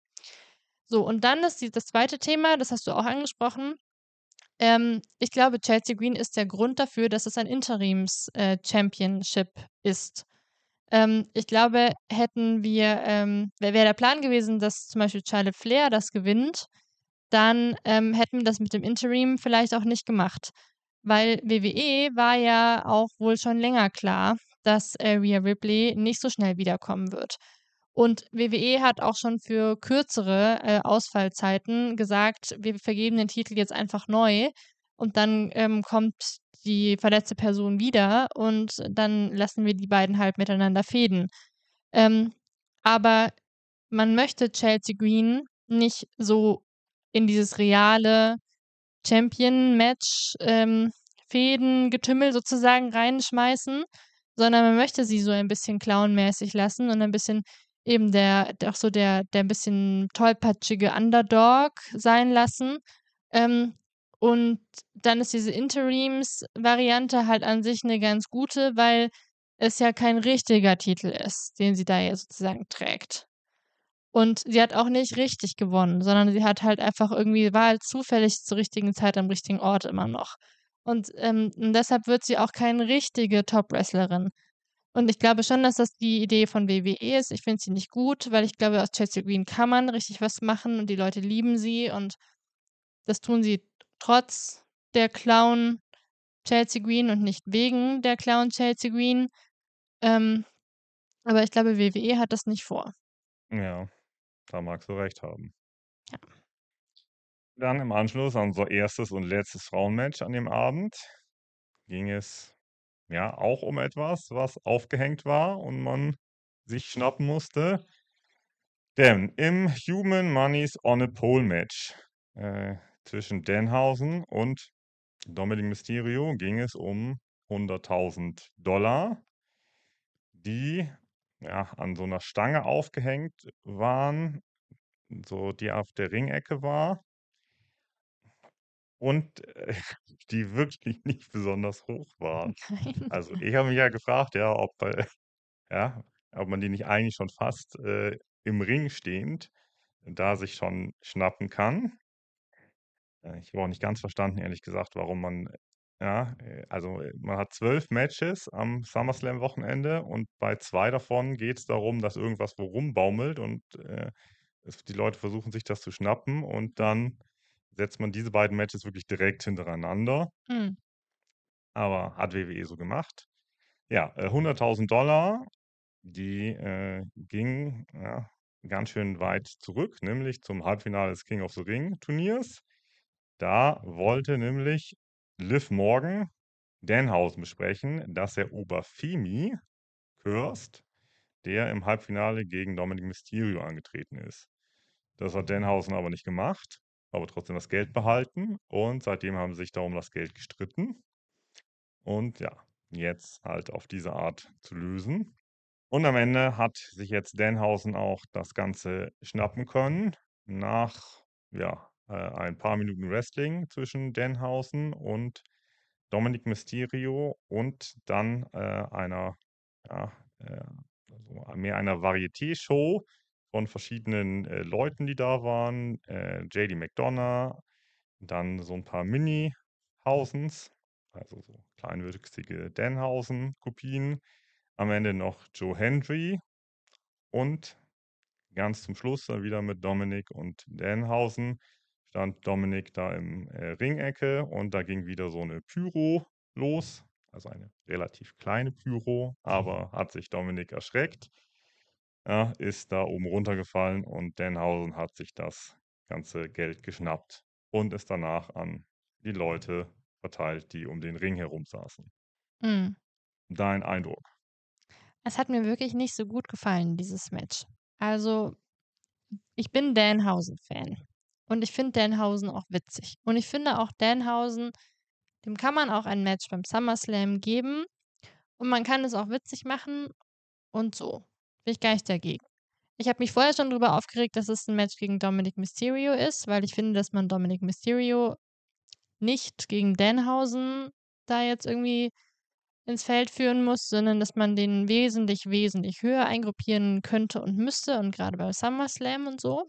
So, und dann ist die das zweite Thema, das hast du auch angesprochen. Ähm, ich glaube, Chelsea Green ist der Grund dafür, dass es ein Interims äh, Championship ist. Ähm, ich glaube, hätten wir, ähm wäre wäre der Plan gewesen, dass zum Beispiel Charlotte Flair das gewinnt, dann, ähm, hätten wir das mit dem Interim vielleicht auch nicht gemacht. Weil W W E war ja auch wohl schon länger klar, dass, äh, Rhea Ripley nicht so schnell wiederkommen wird. Und W W E hat auch schon für kürzere, äh, Ausfallzeiten gesagt: „Wir vergeben den Titel jetzt einfach neu und dann, ähm, kommt die verletzte Person wieder und dann lassen wir die beiden halt miteinander fehden.“ Ähm, aber man möchte Chelsea Green nicht so in dieses reale Champion-Match, ähm, Fehdengetümmel sozusagen reinschmeißen, sondern man möchte sie so ein bisschen clownmäßig lassen und ein bisschen eben der der auch so der der 'n bisschen tollpatschige Underdog sein lassen. Ähm, und dann ist diese Interims-Variante halt an sich 'ne ganz gute, weil es ja kein richtiger Titel ist, den sie da ja sozusagen trägt. Und sie hat auch nicht richtig gewonnen, sondern sie hat halt einfach irgendwie war halt zufällig zur richtigen Zeit am richtigen Ort immer noch. Und, ähm, und deshalb wird sie auch keine richtige Top-Wrestlerin. Und ich glaube schon, dass das die Idee von W W E ist. Ich finde sie nicht gut, weil ich glaube, aus Chelsea Green kann man richtig was machen und die Leute lieben sie und das tun sie trotz der Clown Chelsea Green und nicht wegen der Clown Chelsea Green. Ähm, aber ich glaube, W W E hat das nicht vor. Ja, da magst du recht haben. Ja. Dann im Anschluss an unser erstes und letztes Frauenmatch an dem Abend ging es, ja, auch um etwas, was aufgehängt war und man sich schnappen musste. Denn im Human Money's on a Pole Match, äh, zwischen Danhausen und Dominic Mysterio ging es um hunderttausend Dollar die, ja, an so 'ner Stange aufgehängt waren, so die auf der Ringecke war und, äh, die wirklich nicht besonders hoch war. Nein. Also, ich habe mich ja gefragt, ja, ob äh, ja, ob man die nicht eigentlich schon fast, äh, im Ring stehend da sich schon schnappen kann. Äh, ich habe auch nicht ganz verstanden, ehrlich gesagt, warum man Ja, äh, also, äh, man hat zwölf Matches am SummerSlam-Wochenende und bei zwei davon geht's darum, dass irgendwas wo rumbaumelt und, äh, es die Leute versuchen sich das zu schnappen und dann setzt man diese beiden Matches wirklich direkt hintereinander. Mhm. Aber hat W W E so gemacht. Ja, äh, hunderttausend Dollar, die, äh, gingen, ja, ganz schön weit zurück, nämlich zum Halbfinale des King of the Ring Turniers. Da wollte nämlich Liv Morgan Danhausen besprechen, dass er Oberfemi cursed, der im Halbfinale gegen Dominic Mysterio angetreten ist. Das hat Danhausen aber nicht gemacht, aber trotzdem das Geld behalten und seitdem haben sie sich da um das Geld gestritten. Und ja, jetzt halt auf diese Art zu lösen. Und am Ende hat sich jetzt Danhausen auch das Ganze schnappen können. Nach, ja, äh, ein paar Minuten Wrestling zwischen Danhausen und Dominic Mysterio und dann, äh, einer, ja, äh, also mehr einer Varieté-Show von verschiedenen, äh, Leuten, die da waren. Äh, J D McDonough, dann so ein paar Mini-Hausens, also so kleinwüchsige Danhausen-Kopien. Am Ende noch Joe Hendry und ganz zum Schluss dann wieder mit Dominik und Danhausen stand Dominik da im äh, Ringecke und da ging wieder so eine Pyro los, also eine relativ kleine Pyro, aber hat sich Dominik erschreckt, ja, ist da oben runtergefallen und Danhausen hat sich das ganze Geld geschnappt und ist danach an die Leute verteilt, die um den Ring herum saßen. Mhm. Dein Eindruck? Es hat mir wirklich nicht so gut gefallen, dieses Match. Also, ich bin Danhausen-Fan und ich finde Danhausen auch witzig. Und ich finde auch Danhausen, dem kann man auch ein Match beim SummerSlam geben und man kann es auch witzig machen und so. Bin ich gar nicht dagegen. Ich habe mich vorher schon darüber aufgeregt, dass es ein Match gegen Dominic Mysterio ist, weil ich finde, dass man Dominic Mysterio nicht gegen Danhausen da jetzt irgendwie ins Feld führen muss, sondern dass man den wesentlich, wesentlich höher eingruppieren könnte und müsste und gerade bei SummerSlam und so.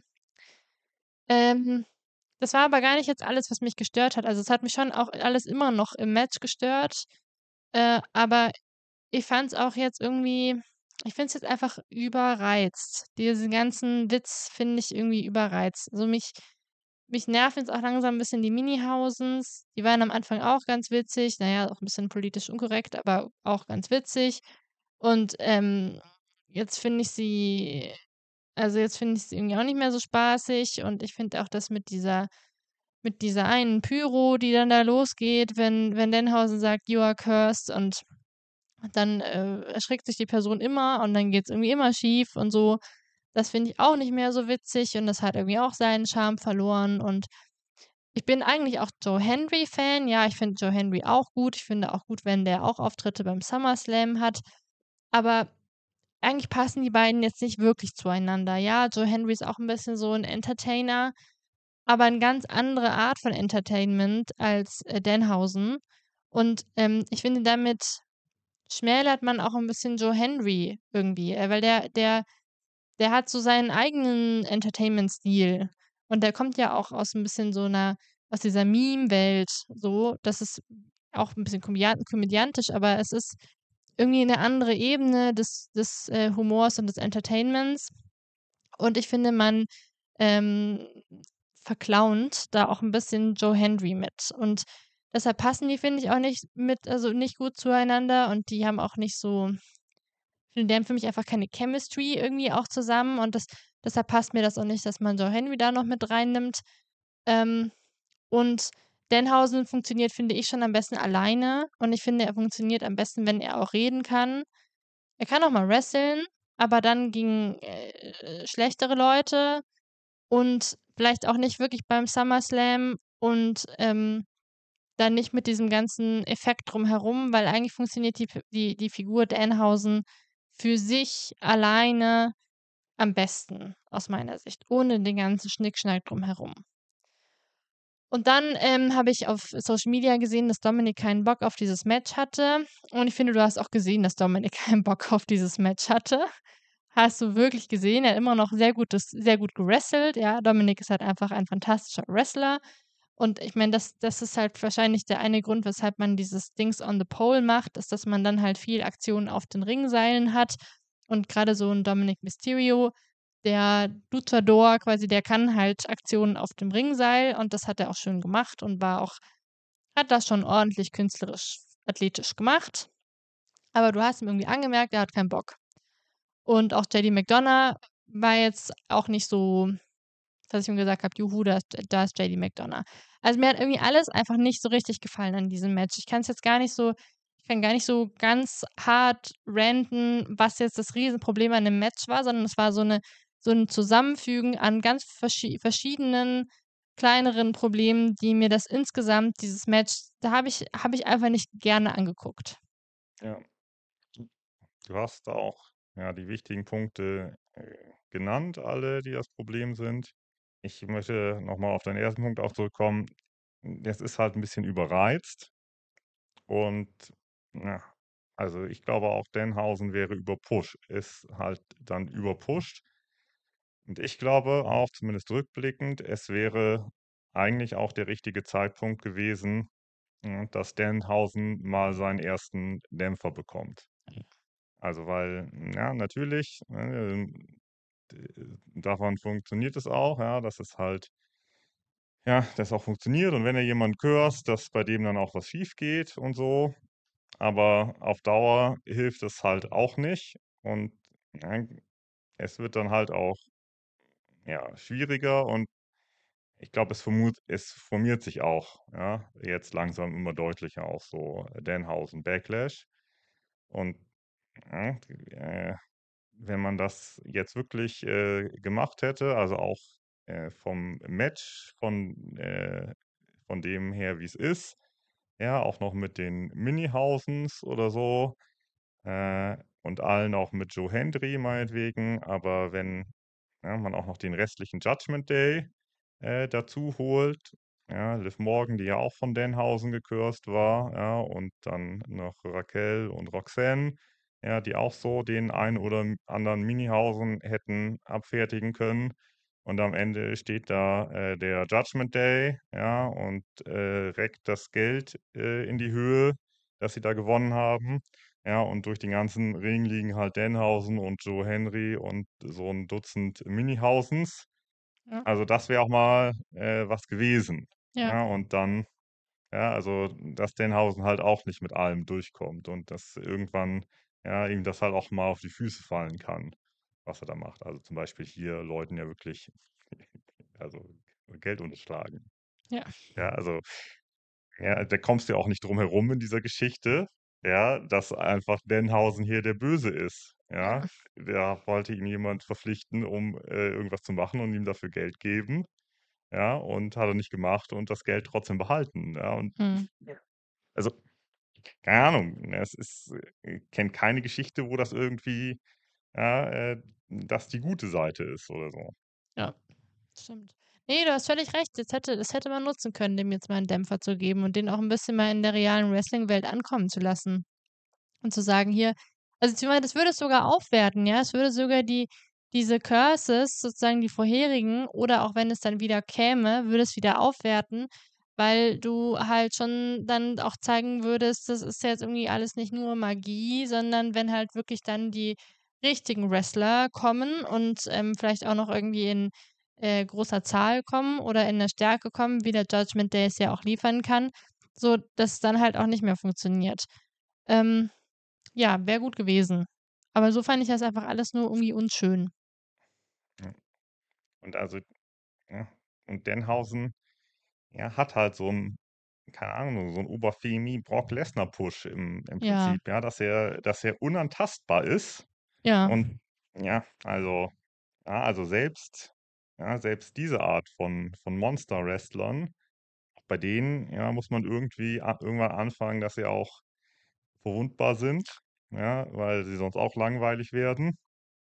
Ähm, das war aber gar nicht jetzt alles, was mich gestört hat. Also, es hat mich schon auch alles immer noch im Match gestört, äh, aber ich fand's auch jetzt irgendwie ich finde es jetzt einfach überreizt. Diesen ganzen Witz finde ich irgendwie überreizt. Also, mich mich nerven jetzt auch langsam 'n bisschen die Mini-Housens. Die waren am Anfang auch ganz witzig. Na ja, auch 'n bisschen politisch unkorrekt, aber auch ganz witzig. Und, ähm, jetzt finde ich sie also, jetzt finde ich sie irgendwie auch nicht mehr so spaßig und ich finde auch das mit dieser mit dieser einen Pyro, die dann da losgeht, wenn wenn Danhausen sagt: „You are cursed" und dann, äh, erschrickt sich die Person immer und dann geht's irgendwie immer schief und so. Das finde ich auch nicht mehr so witzig und das hat irgendwie auch seinen Charme verloren und ich bin eigentlich auch Joe Hendry-Fan. Ja, ich finde Joe Hendry auch gut. Ich finde auch gut, wenn der auch Auftritte beim SummerSlam hat, aber eigentlich passen die beiden jetzt nicht wirklich zueinander. Ja, Joe Hendry ist auch 'n bisschen so 'n Entertainer, aber 'n ganz andere Art von Entertainment als, äh, Danhausen. Und, ähm, ich finde, damit schmälert man auch 'n bisschen Joe Hendry irgendwie, äh, weil der der der hat so seinen eigenen Entertainment-Stil und der kommt ja auch aus 'n bisschen so 'ner aus dieser Meme-Welt so. Das ist auch 'n bisschen komödian komödiantisch, aber es ist irgendwie 'ne andere Ebene des des, äh, Humors und des Entertainments. Und ich finde, man, ähm, verclownt da auch 'n bisschen Joe Hendry mit. Und deshalb passen die, finde ich, auch nicht mit also, nicht gut zueinander und die haben auch nicht so ich finde, die haben für mich einfach keine Chemistry irgendwie auch zusammen und das deshalb passt mir das auch nicht, dass man Joe Hendry da noch mit reinnimmt. Ähm, und Danhausen funktioniert, finde ich, schon am besten alleine und ich finde, er funktioniert am besten, wenn er auch reden kann. Er kann auch mal wresteln, aber dann gegen, äh, schlechtere Leute und vielleicht auch nicht wirklich beim SummerSlam und, ähm, dann nicht mit diesem ganzen Effekt drumherum, weil eigentlich funktioniert die F die die Figur Danhausen für sich alleine am besten aus meiner Sicht, ohne den ganzen Schnickschnack drumherum. Und dann, ähm, habe ich auf Social Media gesehen, dass Dominic keinen Bock auf dieses Match hatte und ich finde, du hast auch gesehen, dass Dominic keinen Bock auf dieses Match hatte. Hast du wirklich gesehen. Er hat immer noch sehr gutes sehr gut gewrestelt, ja. Dominic ist halt einfach ein fantastischer Wrestler Und ich meine, das das ist halt wahrscheinlich der eine Grund, weshalb man dieses Dings on the Pole macht, ist, dass man dann halt viel Aktion auf den Ringseilen hat. Und grade so 'n Dominic Mysterio, der Luchador quasi, der kann halt Aktionen auf dem Ringseil und das hat er auch schön gemacht und war auch hat das schon ordentlich künstlerisch athletisch gemacht. Aber du hast ihm irgendwie angemerkt, er hat keinen Bock. Und auch J D McDonagh war jetzt auch nicht so, dass ich ihm gesagt habe: „Juhu, da ist da ist J D McDonagh.“ Also, mir hat irgendwie alles einfach nicht so richtig gefallen an diesem Match. Ich kann's jetzt gar nicht so ich kann gar nicht so ganz hart ranten, was jetzt das Riesenproblem an dem Match war, sondern es war so 'ne so 'n Zusammenfügen an ganz verschie verschiedenen kleineren Problemen, die mir das insgesamt dieses Match da habe ich habe ich einfach nicht gerne angeguckt. Ja. Du hast auch, ja, die wichtigen Punkte, äh, genannt, alle, die das Problem sind. Ich möchte noch mal auf deinen ersten Punkt auch zurückkommen. Es ist halt 'n bisschen überreizt und, ja, also, ich glaube auch Danhausen wäre überpush ist halt dann überpusht. Und ich glaube auch, zumindest rückblickend, es wäre eigentlich auch der richtige Zeitpunkt gewesen, hm, dass Danhausen mal seinen ersten Dämpfer bekommt. Also, weil, ja, natürlich, ne, d davon funktioniert es auch, ja, dass es halt ja, das auch funktioniert und wenn er jemanden cursed, dass bei dem dann auch was schiefgeht und so. Aber auf Dauer hilft es halt auch nicht und, ne, es wird dann halt auch, ja, schwieriger und ich glaube, es vermut es formiert sich auch, ja, jetzt langsam immer deutlicher auch so Danhausen Backlash. Und, ja, äh, wenn man das jetzt wirklich, äh, gemacht hätte, also auch, äh, vom Match, von äh, von dem her, wie's ist, ja, auch noch mit den Mini-Housens oder so, äh, und allen auch mit Joe Hendry meinetwegen. Aber wenn, ja, man auch noch den restlichen Judgment Day, äh, dazu holt, ja, Liv Morgan, die ja auch von Danhausen gecursed war, ja, und dann noch Raquel und Roxanne, ja, die auch so den einen oder m anderen Mini-Hausen hätten abfertigen können. Und am Ende steht da, äh, der Judgment Day, ja, und, äh, reckt das Geld, äh, in die Höhe, das sie da gewonnen haben. Ja, und durch den ganzen Ring liegen halt Danhausen und Joe Hendry und so 'n Dutzend Mini-Housens. Ja. Also, das wäre auch mal, äh, was gewesen. Ja. Ja, und dann ja, also, dass Danhausen halt auch nicht mit allem durchkommt und dass irgendwann, ja, ihm das halt auch mal auf die Füße fallen kann, was er da macht. Also, zum Beispiel hier Leuten ja wirklich also, Geld unterschlagen. Ja. Ja, also ja, da kommst du ja auch nicht drum herum in dieser Geschichte, ja, dass einfach Danhausen hier der Böse ist, Ja. ja? Da wollte ihn jemand verpflichten, um, äh, irgendwas zu machen und ihm dafür Geld geben, ja, und hat er nicht gemacht und das Geld trotzdem behalten, ja, und Mhm. also, keine Ahnung, ne, es ist äh, kenne keine Geschichte, wo das irgendwie, ja, äh das die gute Seite ist oder so. Ja, stimmt. Ne, du hast völlig recht. Das hätte das hätte man nutzen können, dem jetzt mal 'n Dämpfer zu geben und den auch 'n bisschen mal in der realen Wrestling-Welt ankommen zu lassen. Und zu sagen: „Hier“ also, ich meine, das würde es sogar aufwerten, ja? Es würde sogar die diese Curses, sozusagen die vorherigen oder auch wenn es dann wieder käme, würde es wieder aufwerten, weil du halt schon dann auch zeigen würdest, das ist jetzt irgendwie alles nicht nur Magie, sondern wenn halt wirklich dann die richtigen Wrestler kommen und, ähm, vielleicht auch noch irgendwie in, äh, großer Zahl kommen oder in der Stärke kommen, wie der Judgment Day es ja auch liefern kann, so dass dann halt auch nicht mehr funktioniert. Ähm, ja, wäre gut gewesen. Aber so fand ich das einfach alles nur irgendwie unschön. Ja. Und also ja, und Danhausen, ja, hat halt so 'n keine Ahnung, so 'n Oberfemi-Brock Lesnar-Push im im Ja. Prinzip, ja, dass er dass er unantastbar ist. Ja. Und ja, also ja, also selbst ja, selbst diese Art von von Monster-Wrestlern, bei denen, ja, muss man irgendwie a irgendwann anfangen, dass sie auch verwundbar sind, ja, weil sie sonst auch langweilig werden.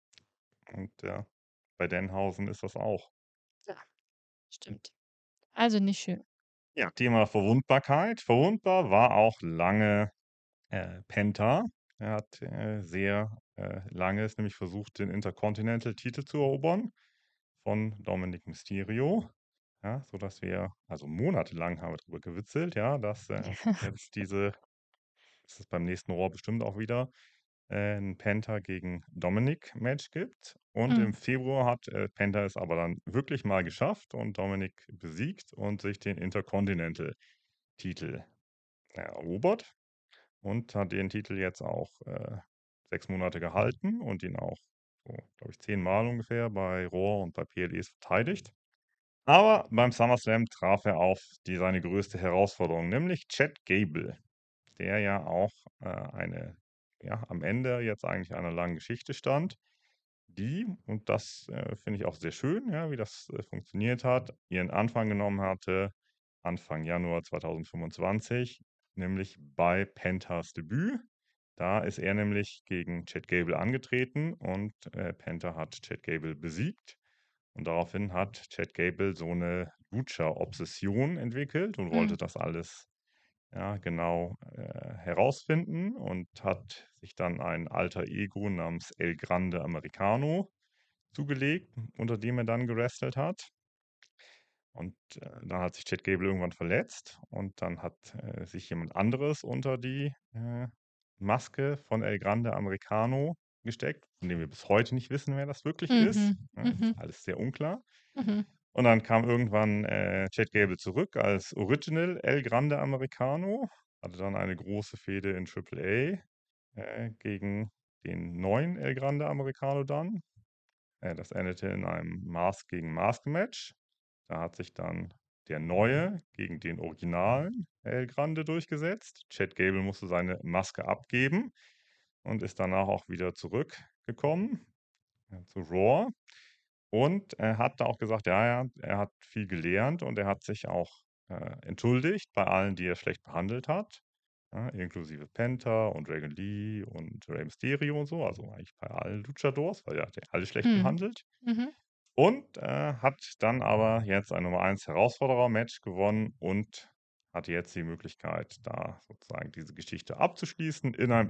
Und ja, bei Danhausen ist das auch. Ja, stimmt. Also, nicht schön. Ja, Thema Verwundbarkeit. Verwundbar war auch lange, äh, Penta. Er hat, äh, sehr, äh, lange es nämlich versucht, den Intercontinental-Titel zu erobern von Dominic Mysterio. ja, sodass wir also monatelang haben wir drüber gewitzelt, ja, dass, äh, jetzt diese dass es beim nächsten Raw bestimmt auch wieder, äh, 'n Penta gegen Dominik-Match gibt. Und im Mhm. Februar hat, äh, Penta es aber dann wirklich mal geschafft und Dominik besiegt und sich den Intercontinental-Titel erobert und hat den Titel jetzt auch, äh, sechs Monate gehalten und ihn auch so, glaube ich, zehn Mal ungefähr bei Raw und bei P L Es verteidigt. Aber beim SummerSlam traf er auf die seine größte Herausforderung, nämlich Chad Gable, der ja auch, äh, eine ja, am Ende jetzt eigentlich einer langen Geschichte stand, die, und das, äh, finde ich auch sehr schön, ja, wie das, äh, funktioniert hat, ihren Anfang genommen hatte Anfang Januar zweitausendfünfundzwanzig, nämlich bei Pentas Debüt. Da ist er nämlich gegen Chad Gable angetreten und, äh, Penta hat Chad Gable besiegt. Und daraufhin hat Chad Gable so 'ne Lucha-Obsession entwickelt und wollte Mhm. das alles, ja, genau, äh, herausfinden und hat sich dann ein Alter Ego namens El Grande Americano zugelegt, unter dem er dann gewrestelt hat. Und, äh, dann hat sich Chad Gable irgendwann verletzt und dann hat, äh, sich jemand anderes unter die, äh, Maske von El Grande Americano gesteckt, von dem wir bis heute nicht wissen, wer das wirklich ist. Mhm. Ja, ist Mhm. alles sehr unklar. Mhm. Und dann kam irgendwann, äh, Chad Gable zurück als Original El Grande Americano, hatte dann eine große Fehde in Triple A, äh, gegen den neuen El Grande Americano dann. Äh, das endete in einem Mask-gegen-Mask-Match. Da hat sich dann der Neue gegen den originalen El Grande durchgesetzt. Chad Gable musste seine Maske abgeben und ist danach auch wieder zurückgekommen, äh, zu Raw. Und er hat da auch gesagt, ja, ja, er hat viel gelernt und er hat sich auch, äh, entschuldigt bei allen, die er schlecht behandelt hat, ja, inklusive Penta und Dragon Lee und Rey Mysterio und so, also eigentlich bei allen Luchadors, weil er hat ja alle schlecht Mhm. behandelt. Mhm. Und, äh, hat dann aber jetzt ein Nummer eins Herausforderer-Match gewonnen und hat jetzt die Möglichkeit, da sozusagen diese Geschichte abzuschließen in einem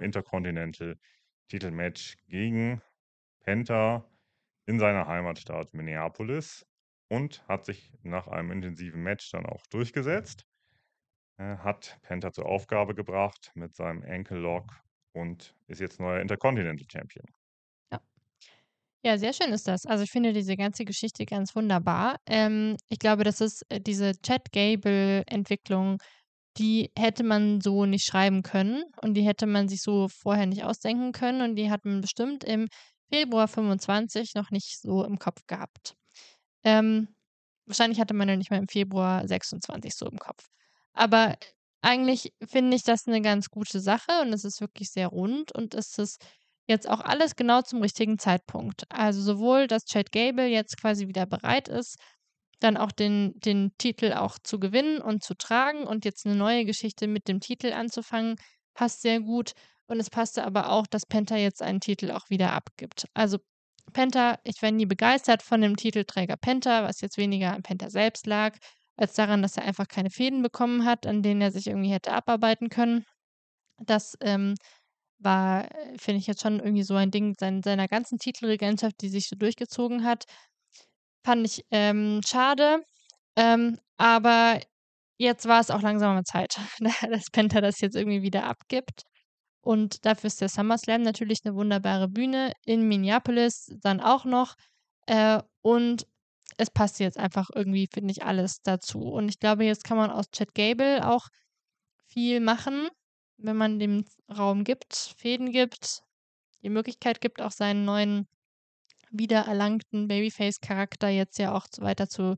Intercontinental-Titelmatch gegen Penta in seiner Heimatstadt Minneapolis und hat sich nach einem intensiven Match dann auch durchgesetzt. Äh, hat Penta zur Aufgabe gebracht mit seinem Ankle Lock und ist jetzt neuer Intercontinental Champion. Ja. Ja, sehr schön ist das. Also, ich finde diese ganze Geschichte ganz wunderbar. Ähm, ich glaube, das ist äh, diese Chad Gable-Entwicklung, die hätte man so nicht schreiben können und die hätte man sich so vorher nicht ausdenken können und die hat man bestimmt im Februar fünfundzwanzig noch nicht so im Kopf gehabt. Ähm, wahrscheinlich hatte man ja nicht mal im Februar sechsundzwanzig so im Kopf. Aber eigentlich finde ich das 'ne ganz gute Sache und es ist wirklich sehr rund und es ist jetzt auch alles genau zum richtigen Zeitpunkt. Also, sowohl, dass Chad Gable jetzt quasi wieder bereit ist, dann auch den den Titel auch zu gewinnen und zu tragen und jetzt 'ne neue Geschichte mit dem Titel anzufangen, passt sehr gut. Und es passte aber auch, dass Penta jetzt einen Titel auch wieder abgibt. Also, Penta ich war nie begeistert von dem Titelträger Penta, was jetzt weniger an Penta selbst lag, als daran, dass er einfach keine Fehden bekommen hat, an denen er sich irgendwie hätte abarbeiten können. Das, ähm, war, äh, finde ich jetzt schon irgendwie so ein Ding sein seiner ganzen Titelregentschaft, die sich so durchgezogen hat. Fand ich, ähm, schade, ähm, aber jetzt war es auch langsam mal Zeit, dass Penta das jetzt irgendwie wieder abgibt. Und dafür ist der SummerSlam natürlich 'ne wunderbare Bühne in Minneapolis dann auch noch. Äh, und es passt jetzt einfach irgendwie, finde ich, alles dazu. Und ich glaube, jetzt kann man aus Chad Gable auch viel machen, wenn man dem Raum gibt, Fäden gibt, die Möglichkeit gibt, auch seinen neuen wiedererlangten Babyface-Charakter jetzt ja auch z weiter zu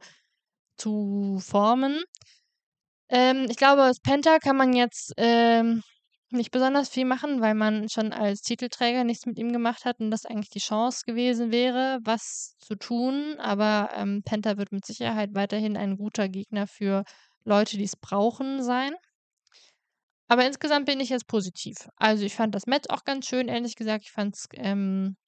zu formen. Ähm, ich glaube, aus Penta kann man jetzt, ähm, nicht besonders viel machen, weil man schon als Titelträger nichts mit ihm gemacht hat und das eigentlich die Chance gewesen wäre, was zu tun. Aber, ähm, Penta wird mit Sicherheit weiterhin ein guter Gegner für Leute, die's brauchen, sein. Aber insgesamt bin ich jetzt positiv. Also, ich fand das Match auch ganz schön, ehrlich gesagt. Ich fand's, ähm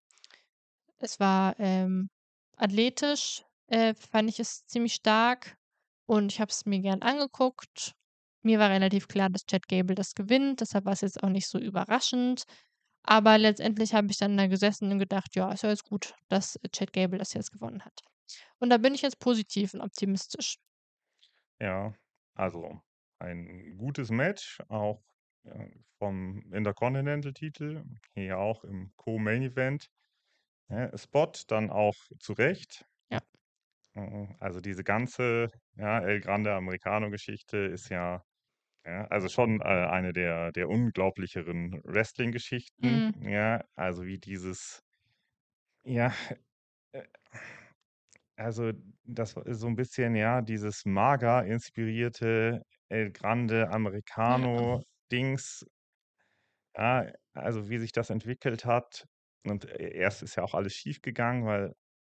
es war, ähm, athletisch, äh, fand ich es ziemlich stark und ich habe es mir gern angeguckt. Mir war relativ klar, dass Chad Gable das gewinnt, deshalb war's jetzt auch nicht so überraschend. Aber letztendlich habe ich dann da gesessen und gedacht: „Ja, ist ja jetzt gut, dass Chad Gable das jetzt gewonnen hat.“ Und da bin ich jetzt positiv und optimistisch. Ja, also ein gutes Match, auch, äh, vom Intercontinental-Titel, hier auch im Co-Main Event, ne? Spot dann auch zu Recht. Ja. Äh, also diese ganze, ja, El Grande Americano-Geschichte ist ja, ja, also schon, äh, eine der der unglaublicheren Wrestling-Geschichten, Mhm. ja, also wie dieses ja, äh, also das ist so ein bisschen, ja, dieses Maga inspirierte El Grande Ja. Americano-Dings, ja, also wie sich das entwickelt hat. Und, äh, erst ist ja auch alles schiefgegangen, weil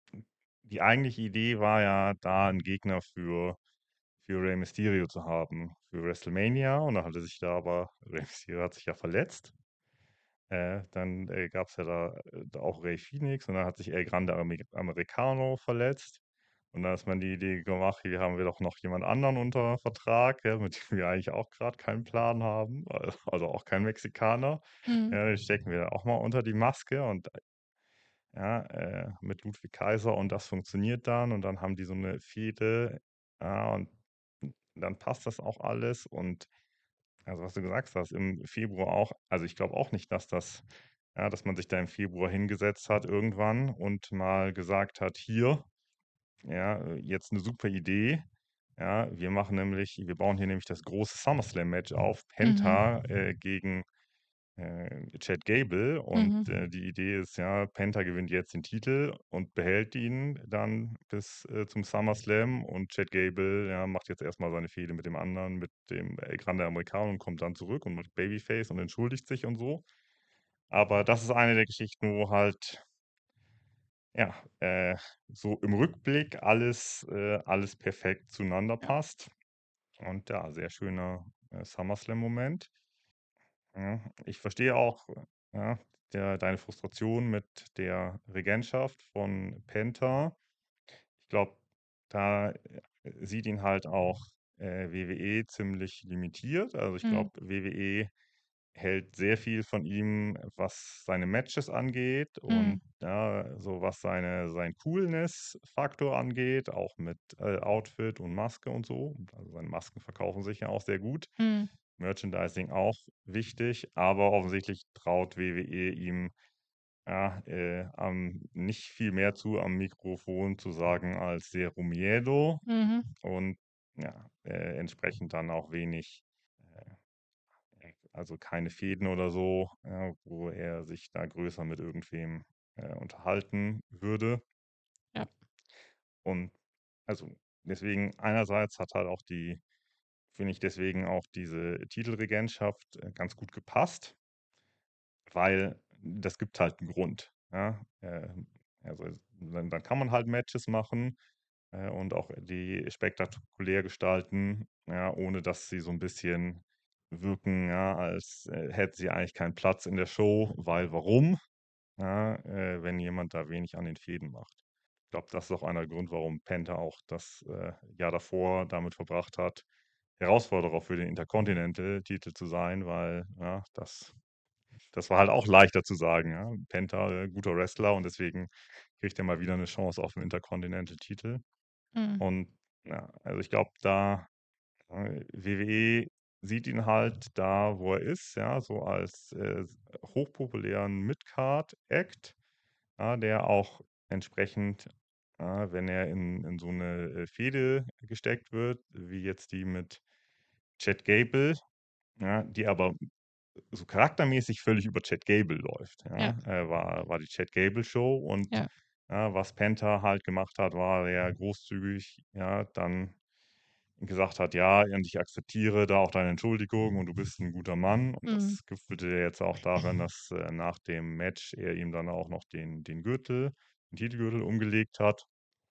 die eigentliche Idee war ja, da 'n Gegner für für Rey Mysterio zu haben für WrestleMania und dann hatte sich da aber Rey Mysterio hat sich ja verletzt. Äh, dann, äh, gab's ja da, äh, da auch Rey Fenix und dann hat sich El Grande Ame Americano verletzt. Und dann ist man die Idee gemacht, hier haben wir doch noch jemand anderen unter Vertrag, ja, mit dem wir eigentlich auch gerade keinen Plan haben, al also auch kein Mexikaner. Mhm. Ja, den stecken wir auch mal unter die Maske und ja, äh, mit Ludwig Kaiser und das funktioniert dann und dann haben die so eine Fehde, ja, und dann passt das auch alles und also, was du gesagt hast, im Februar auch also, ich glaube auch nicht, dass das ja, dass man sich da im Februar hingesetzt hat irgendwann und mal gesagt hat: „Hier, ja, äh, jetzt eine super Idee. Ja, wir machen nämlich wir bauen hier nämlich das große SummerSlam-Match auf, Mhm. Penta, äh, gegen äh, Chad Gable und, Mhm. äh, die Idee ist ja, Penta gewinnt jetzt den Titel und behält ihn dann bis, äh, zum SummerSlam und Chad Gable, ja, macht jetzt erst mal seine Fehde mit dem anderen, mit dem El Grande Americano und kommt dann zurück und macht Babyface und entschuldigt sich und so. Aber das ist eine der Geschichten, wo halt, ja, äh, so im Rückblick alles äh, alles perfekt zueinander Ja. passt und ja, sehr schöner, äh, SummerSlam-Moment. Ja, ich verstehe auch, ja, der deine Frustration mit der Regentschaft von Penta. Ich glaube, da, äh, sieht ihn halt auch, äh, W W E ziemlich limitiert. Also, ich Mhm. glaube, W W E hält sehr viel von ihm, was seine Matches angeht Mhm. und, ja, so was seine seinen Coolness-Faktor angeht, auch mit, äh, Outfit und Maske und so. Also, seine Masken verkaufen sich ja auch sehr gut. Mhm. Merchandising auch wichtig, aber offensichtlich traut W W E ihm, ja, äh, am nicht viel mehr zu am Mikrofon zu sagen als Zero Miedo Mhm. und ja, äh, entsprechend dann auch wenig, äh, also keine Fäden oder so, ja, wo er sich da größer mit irgendwem, äh, unterhalten würde. Ja. Und also deswegen einerseits hat halt auch die finde ich deswegen auch diese Titelregentschaft, äh, ganz gut gepasst. Weil das gibt halt 'n Grund, ja? Ähm, also, dann dann kann man halt Matches machen, äh, und auch die spektakulär gestalten, ja, ohne dass sie so 'n bisschen wirken, ja, als, äh, hätten sie eigentlich keinen Platz in der Show, weil warum, ja, äh, wenn jemand da wenig an den Fäden macht. Ich glaube, das ist auch einer Grund, warum Penta auch das, äh, Jahr davor damit verbracht hat, Herausforderer für den Intercontinental-Titel zu sein, weil, ja, das das war halt auch leichter zu sagen, ja. Penta, äh, guter Wrestler und deswegen kriegt er mal wieder eine Chance auf 'n Intercontinental-Titel. Mhm. Und ja, also ich glaube, da äh, W W E sieht ihn halt da, wo er ist, ja, so als, äh, hochpopulären Mid-Card-Act, ja, der auch entsprechend, ja, wenn er in in so eine äh, Fehde gesteckt wird, wie jetzt die mit Chad Gable, ja, die aber so charaktermäßig völlig über Chad Gable läuft, Ja. ja, äh, war war die Chad Gable Show und, Ja. ja, was Penta halt gemacht hat, war sehr großzügig, ja, dann gesagt hat: „Ja, und ich akzeptiere da auch deine Entschuldigung und du bist 'n guter Mann.“ Und Mhm. das gipfelte ja jetzt auch darin, dass, äh, nach dem Match er ihm dann auch noch den den Gürtel den Titelgürtel umgelegt hat,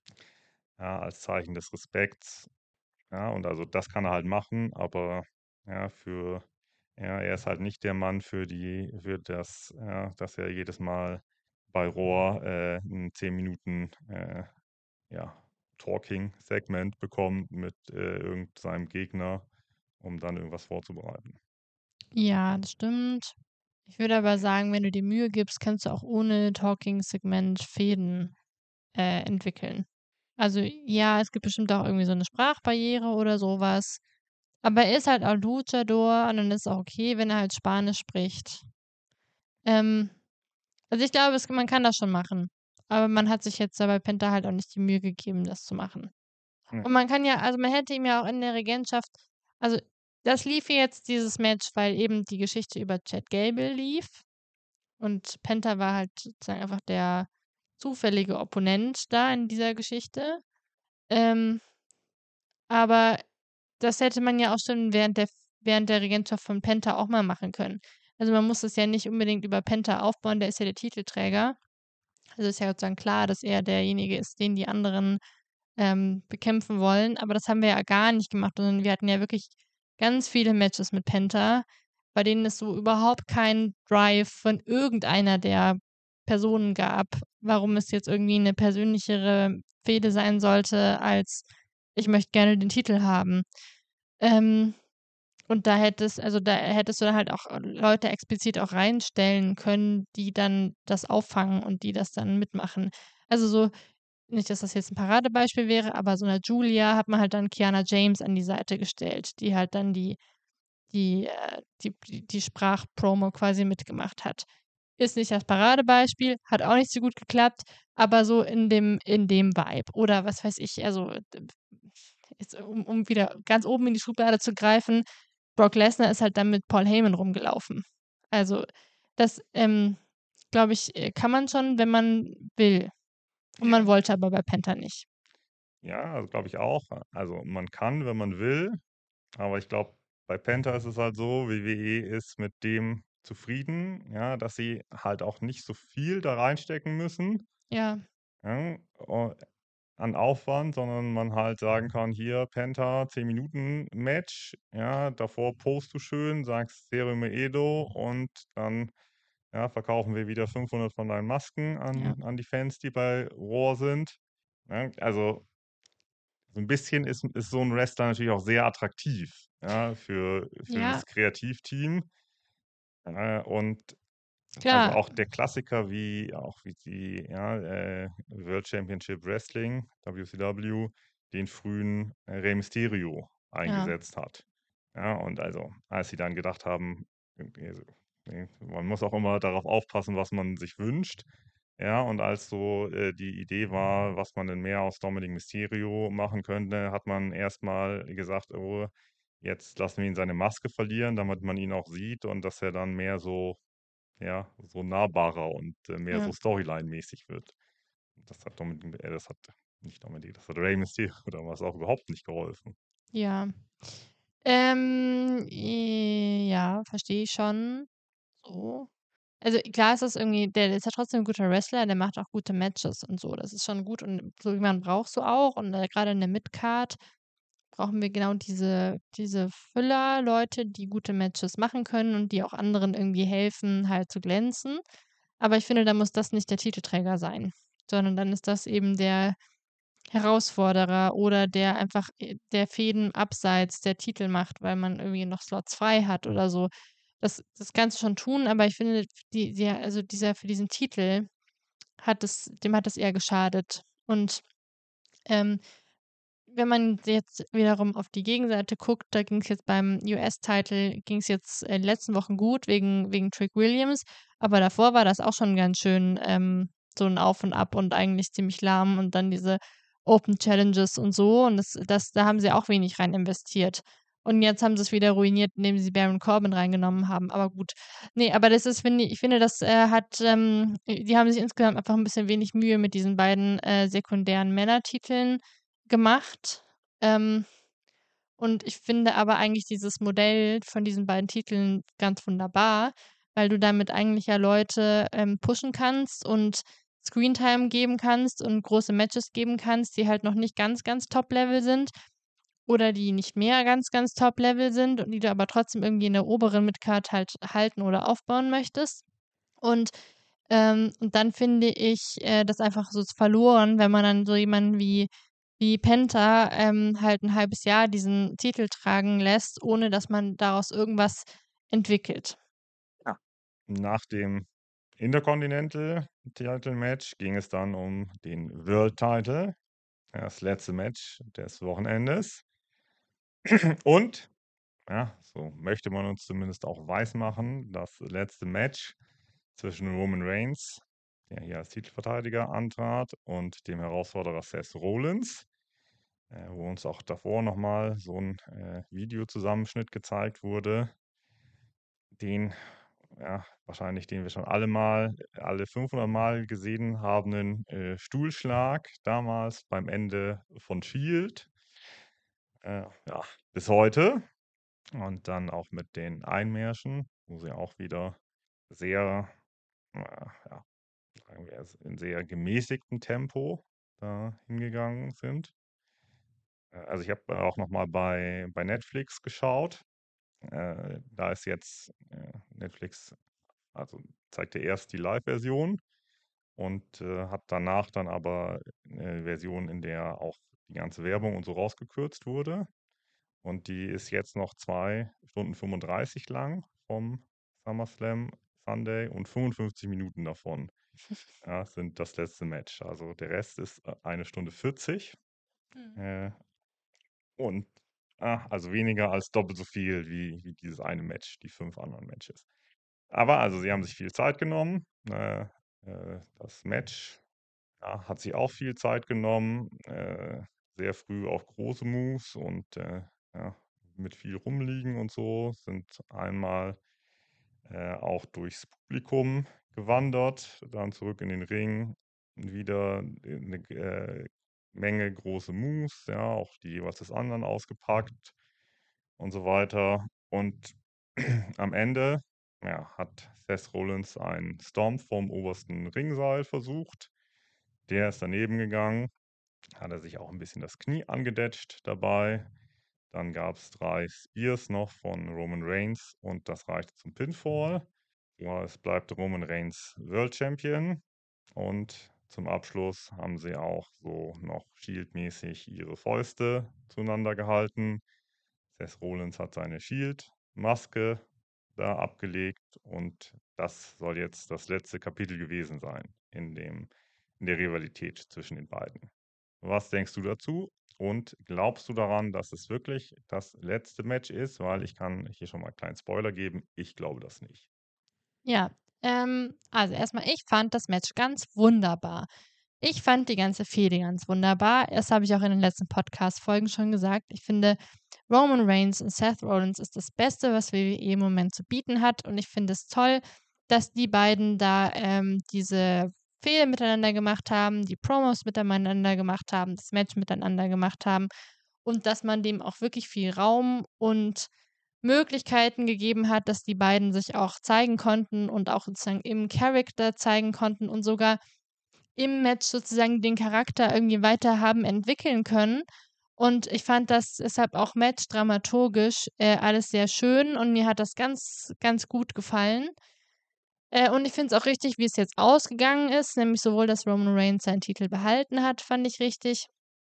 ja, als Zeichen des Respekts. Ja, und also das kann er halt machen, aber ja, für ja, er ist halt nicht der Mann für die für das ja, dass er jedes Mal bei Raw, äh, 'n zehn Minuten, äh, ja, Talking-Segment bekommt mit, äh, irgend seinem Gegner, um dann irgendwas vorzubereiten. Ja, das stimmt. Ich würde aber sagen, wenn du dir Mühe gibst, kannst du auch ohne Talking-Segment Fäden, äh, entwickeln. Also, ja, es gibt bestimmt auch irgendwie so 'ne Sprachbarriere oder so was. Aber er ist halt auch Luchador und dann ist auch okay, wenn er halt Spanisch spricht. Ähm, also, ich glaube, es man kann das schon machen. Aber man hat sich jetzt da bei Penta halt auch nicht die Mühe gegeben, das zu machen. Hm. Und man kann ja also, man hätte ihm ja auch in der Regentschaft also, das lief ja jetzt dieses Match, weil eben die Geschichte über Chad Gable lief und Penta war halt sozusagen einfach der zufällige Opponent da in dieser Geschichte. Ähm aber das hätte man ja auch schon während der während der Regentschaft von Penta auch mal machen können. Also, man muss das ja nicht unbedingt über Penta aufbauen, der ist ja der Titelträger. Also, ist ja sozusagen klar, dass er derjenige ist, den die anderen, ähm, bekämpfen wollen, aber das haben wir ja gar nicht gemacht, sondern wir hatten ja wirklich ganz viele Matches mit Penta, bei denen es so überhaupt keinen Drive von irgendeiner der Personen gab, warum es jetzt irgendwie 'ne persönlichere Fehde sein sollte als: „Ich möchte gerne den Titel haben.“ Ähm, und da hättest also, da hättest du dann halt auch Leute explizit auch reinstellen können, die dann das auffangen und die das dann mitmachen. Also, so nicht, dass das jetzt 'n Paradebeispiel wäre, aber so 'ner Giulia hat man halt dann Kiana James an die Seite gestellt, die halt dann die die, äh die die die Sprachpromo quasi mitgemacht hat. Ist nicht das Paradebeispiel, hat auch nicht so gut geklappt, aber so in dem in dem Vibe. Oder was weiß ich, also, d jetzt um um wieder ganz oben in die Schublade zu greifen, Brock Lesnar ist halt dann mit Paul Heyman rumgelaufen. Also, das, ähm, glaube ich, äh, kann man schon, wenn man will. Und man Ja. wollte aber bei Penta nicht. Ja, also, glaube ich auch. Also, man kann, wenn man will, aber ich glaube, bei Penta ist es halt so, W W E ist mit dem zufrieden, ja, dass sie halt auch nicht so viel da reinstecken müssen Ja. ja, o an Aufwand, sondern man halt sagen kann: „Hier, Penta, zehn Minuten Match, ja, davor posst du schön, sagst Cero Miedo und dann, ja, verkaufen wir wieder fünfhundert von deinen Masken Ja. an an die Fans, die bei Raw sind.“ Ne? Also so 'n bisschen ist ist so 'n Wrestler natürlich auch sehr attraktiv, ja, für für Ja. das Kreativteam. Äh, und also, Klar. auch der Klassiker wie auch wie die, ja, äh, World Championship Wrestling, WCW, den frühen Rey Mysterio Ja. eingesetzt hat. Ja, und also, als sie dann gedacht haben, irgendwie so ne, man muss auch immer darauf aufpassen, was man sich wünscht. Ja, und als so, äh, die Idee war, was man denn mehr aus Dominic Mysterio machen könnte, hat man erst mal gesagt: „Oh, jetzt lassen wir ihn seine Maske verlieren, damit man ihn auch sieht und dass er dann mehr so ja, so nahbarer und, äh, mehr Ja. so Storyline-mäßig wird.“ Das hat Dominic äh, das hat nicht Dominic, das hat Rey Mysterio damals auch überhaupt nicht geholfen. Ja. Ähm, ja, verstehe ich schon so. Also, klar ist das irgendwie der ist ja trotzdem 'n guter Wrestler, der macht auch gute Matches und so. Das ist schon gut und so jemanden brauchst du auch und, äh, grade in der Midcard brauchen wir genau diese diese Füller-Leute, die gute Matches machen können und die auch anderen irgendwie helfen, halt zu glänzen. Aber ich finde, da muss das nicht der Titelträger sein, sondern dann ist das eben der Herausforderer oder der einfach, äh der Fäden abseits der Titel macht, weil man irgendwie noch Slots frei hat oder so. Das das kannst du schon tun, aber ich finde, die die also, dieser für diesen Titel hat es dem hat es eher geschadet. Und, ähm, wenn man jetzt wiederum auf die Gegenseite guckt, da ging's jetzt beim US-Title ging's jetzt in den letzten Wochen gut wegen wegen Trick Williams, aber davor war das auch schon ganz schön, ähm, so 'n Auf und Ab und eigentlich ziemlich lahm und dann diese Open Challenges und so und das das da haben sie auch wenig rein investiert. Und jetzt haben sie's wieder ruiniert, indem sie Baron Corbin reingenommen haben, aber gut. Ne, aber das ist finde ich finde, das, äh, hat, ähm die haben sich insgesamt einfach 'n bisschen wenig Mühe mit diesen beiden, äh, sekundären Männertiteln gemacht. Ähm, und ich finde aber eigentlich dieses Modell von diesen beiden Titeln ganz wunderbar, weil du damit eigentlich ja Leute, ähm, pushen kannst und Screentime geben kannst und große Matches geben kannst, die halt noch nicht ganz, ganz Top-Level sind oder die nicht mehr ganz, ganz Top-Level sind und die du aber trotzdem irgendwie in der oberen Midcard halt halten oder aufbauen möchtest. Und, ähm und dann finde ich, äh, das einfach so verloren, wenn man dann so jemanden wie wie Penta, ähm, halt 'n halbes Jahr diesen Titel tragen lässt, ohne dass man daraus irgendwas entwickelt. Ja. Nach dem Intercontinental Title Match ging es dann um den World Title. Das letzte Match des Wochenendes. Und, ja, so möchte man uns zumindest auch weismachen, das letzte Match zwischen Roman Reigns, der hier als Titelverteidiger antrat, und dem Herausforderer Seth Rollins, äh, wo uns auch davor nochmal so ein äh, Videozusammenschnitt gezeigt wurde, den, ja, wahrscheinlich den wir schon alle mal, alle fünfhundert Mal gesehen habenden äh, Stuhlschlag damals beim Ende von Shield. Äh, ja, bis heute. Und dann auch mit den Einmärschen, wo sie auch wieder sehr, äh, ja, sagen wir es, in sehr gemäßigtem Tempo da hingegangen sind. Äh, also ich habe auch noch mal bei, bei Netflix geschaut. Äh, da ist jetzt äh, Netflix, also zeigte erst die Live-Version und äh, hat danach dann aber eine Version, in der auch die ganze Werbung und so rausgekürzt wurde. Und die ist jetzt noch zwei Stunden fünfunddreißig lang vom SummerSlam Sunday und fünfundfünfzig Minuten davon ja, sind das letzte Match. Also der Rest ist äh, eine Stunde vierzig. Mhm. Äh, und ah, also weniger als doppelt so viel wie, wie dieses eine Match, die fünf anderen Matches. Aber also sie haben sich viel Zeit genommen. Äh, äh, das Match ja, hat sich auch viel Zeit genommen. Äh, sehr früh auf große Moves und äh, ja, mit viel rumliegen und so sind einmal äh, auch durchs Publikum gewandert, dann zurück in den Ring, wieder eine äh, Menge große Moves, ja, auch die jeweils des anderen ausgepackt und so weiter. Und am Ende ja, hat Seth Rollins einen Stomp vom obersten Ringseil versucht. Der ist daneben gegangen, hat er sich auch ein bisschen das Knie angedetscht dabei. Dann gab es drei Spears noch von Roman Reigns und das reichte zum Pinfall. Ja, es bleibt Roman Reigns World Champion. Und zum Abschluss haben sie auch so noch Shield-mäßig ihre Fäuste zueinander gehalten. Seth Rollins hat seine Shield-Maske da abgelegt und das soll jetzt das letzte Kapitel gewesen sein in dem, in der Rivalität zwischen den beiden. Was denkst du dazu? Und glaubst du daran, dass es wirklich das letzte Match ist? Weil ich kann hier schon mal einen kleinen Spoiler geben. Ich glaube das nicht. Ja, ähm, also erstmal, ich fand das Match ganz wunderbar. Ich fand die ganze Fehde ganz wunderbar. Das habe ich auch in den letzten Podcast-Folgen schon gesagt. Ich finde, Roman Reigns und Seth Rollins ist das Beste, was W W E im Moment zu bieten hat. Und ich finde es toll, dass die beiden da ähm, diese Fehde miteinander gemacht haben, die Promos miteinander gemacht haben, das Match miteinander gemacht haben und dass man dem auch wirklich viel Raum und Möglichkeiten gegeben hat, dass die beiden sich auch zeigen konnten und auch sozusagen im Character zeigen konnten und sogar im Match sozusagen den Charakter irgendwie weiter haben entwickeln können. Und ich fand das deshalb auch matchdramaturgisch äh, alles sehr schön und mir hat das ganz, ganz gut gefallen. Äh, und ich finde es auch richtig, wie es jetzt ausgegangen ist, nämlich sowohl, dass Roman Reigns seinen Titel behalten hat, fand ich richtig,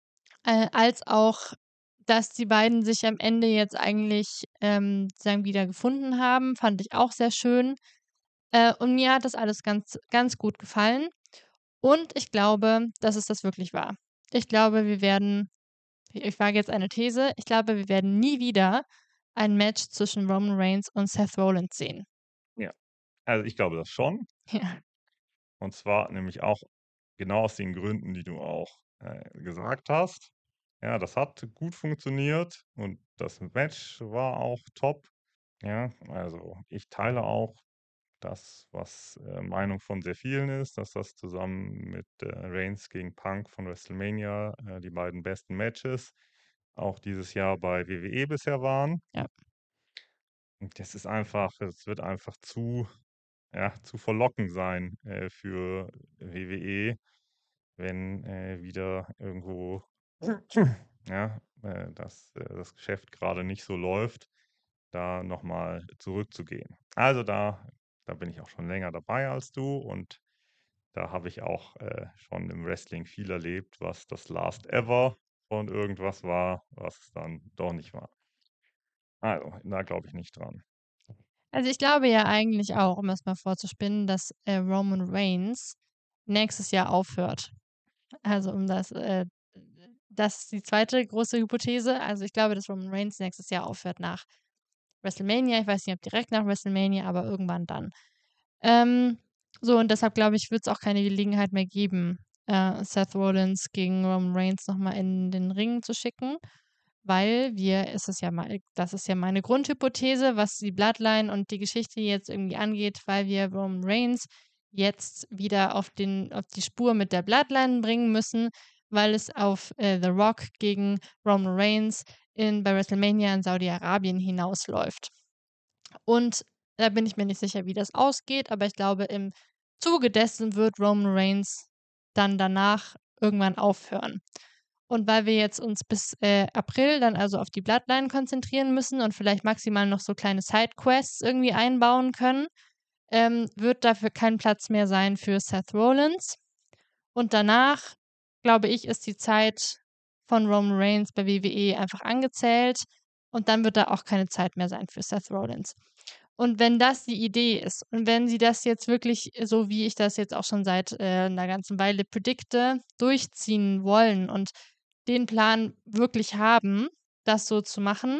äh, als auch, dass die beiden sich am Ende jetzt eigentlich ähm, sozusagen wieder gefunden haben, fand ich auch sehr schön. Äh, und mir hat das alles ganz, ganz gut gefallen. Und ich glaube, dass es das wirklich war. Ich glaube, wir werden, ich wage jetzt eine These, ich glaube, wir werden nie wieder ein Match zwischen Roman Reigns und Seth Rollins sehen. Ja, also ich glaube das schon. Ja. Und zwar nämlich auch genau aus den Gründen, die du auch äh, gesagt hast. Ja, das hat gut funktioniert und das Match war auch top. Ja, also ich teile auch das, was äh, Meinung von sehr vielen ist, dass das zusammen mit äh, Reigns gegen Punk von WrestleMania äh, die beiden besten Matches auch dieses Jahr bei W W E bisher waren. Ja. Und das ist einfach, es wird einfach zu, ja, zu verlockend sein äh, für W W E, wenn äh, wieder irgendwo ja, äh, das, äh, das Geschäft gerade nicht so läuft, da nochmal zurückzugehen. Also da, da bin ich auch schon länger dabei als du und da habe ich auch äh, schon im Wrestling viel erlebt, was das Last Ever von irgendwas war, was es dann doch nicht war. Also, da glaube ich nicht dran. Also ich glaube ja eigentlich auch, um das mal vorzuspinnen, dass äh, Roman Reigns nächstes Jahr aufhört. Also um das, äh, das ist die zweite große Hypothese. Also, ich glaube, dass Roman Reigns nächstes Jahr aufhört nach WrestleMania. Ich weiß nicht, ob direkt nach WrestleMania, aber irgendwann dann. Ähm, so und deshalb glaube ich, wird's auch keine Gelegenheit mehr geben, äh, Seth Rollins gegen Roman Reigns noch mal in den Ring zu schicken, weil wir es ist ja mal das ist ja meine Grundhypothese, was die Bloodline und die Geschichte jetzt irgendwie angeht, weil wir Roman Reigns jetzt wieder auf den auf die Spur mit der Bloodline bringen müssen, weil es auf, äh, The Rock gegen Roman Reigns in bei WrestleMania in Saudi-Arabien hinausläuft. Und da bin ich mir nicht sicher, wie das ausgeht, aber ich glaube, im Zuge dessen wird Roman Reigns dann danach irgendwann aufhören. Und weil wir jetzt uns bis, äh, April dann also auf die Bloodline konzentrieren müssen und vielleicht maximal noch so kleine Sidequests irgendwie einbauen können, ähm, wird dafür kein Platz mehr sein für Seth Rollins. Und danach, glaube ich, ist die Zeit von Roman Reigns bei W W E einfach angezählt und dann wird da auch keine Zeit mehr sein für Seth Rollins. Und wenn das die Idee ist und wenn sie das jetzt wirklich, so wie ich das jetzt auch schon seit, äh, 'ner ganzen Weile predikte, durchziehen wollen und den Plan wirklich haben, das so zu machen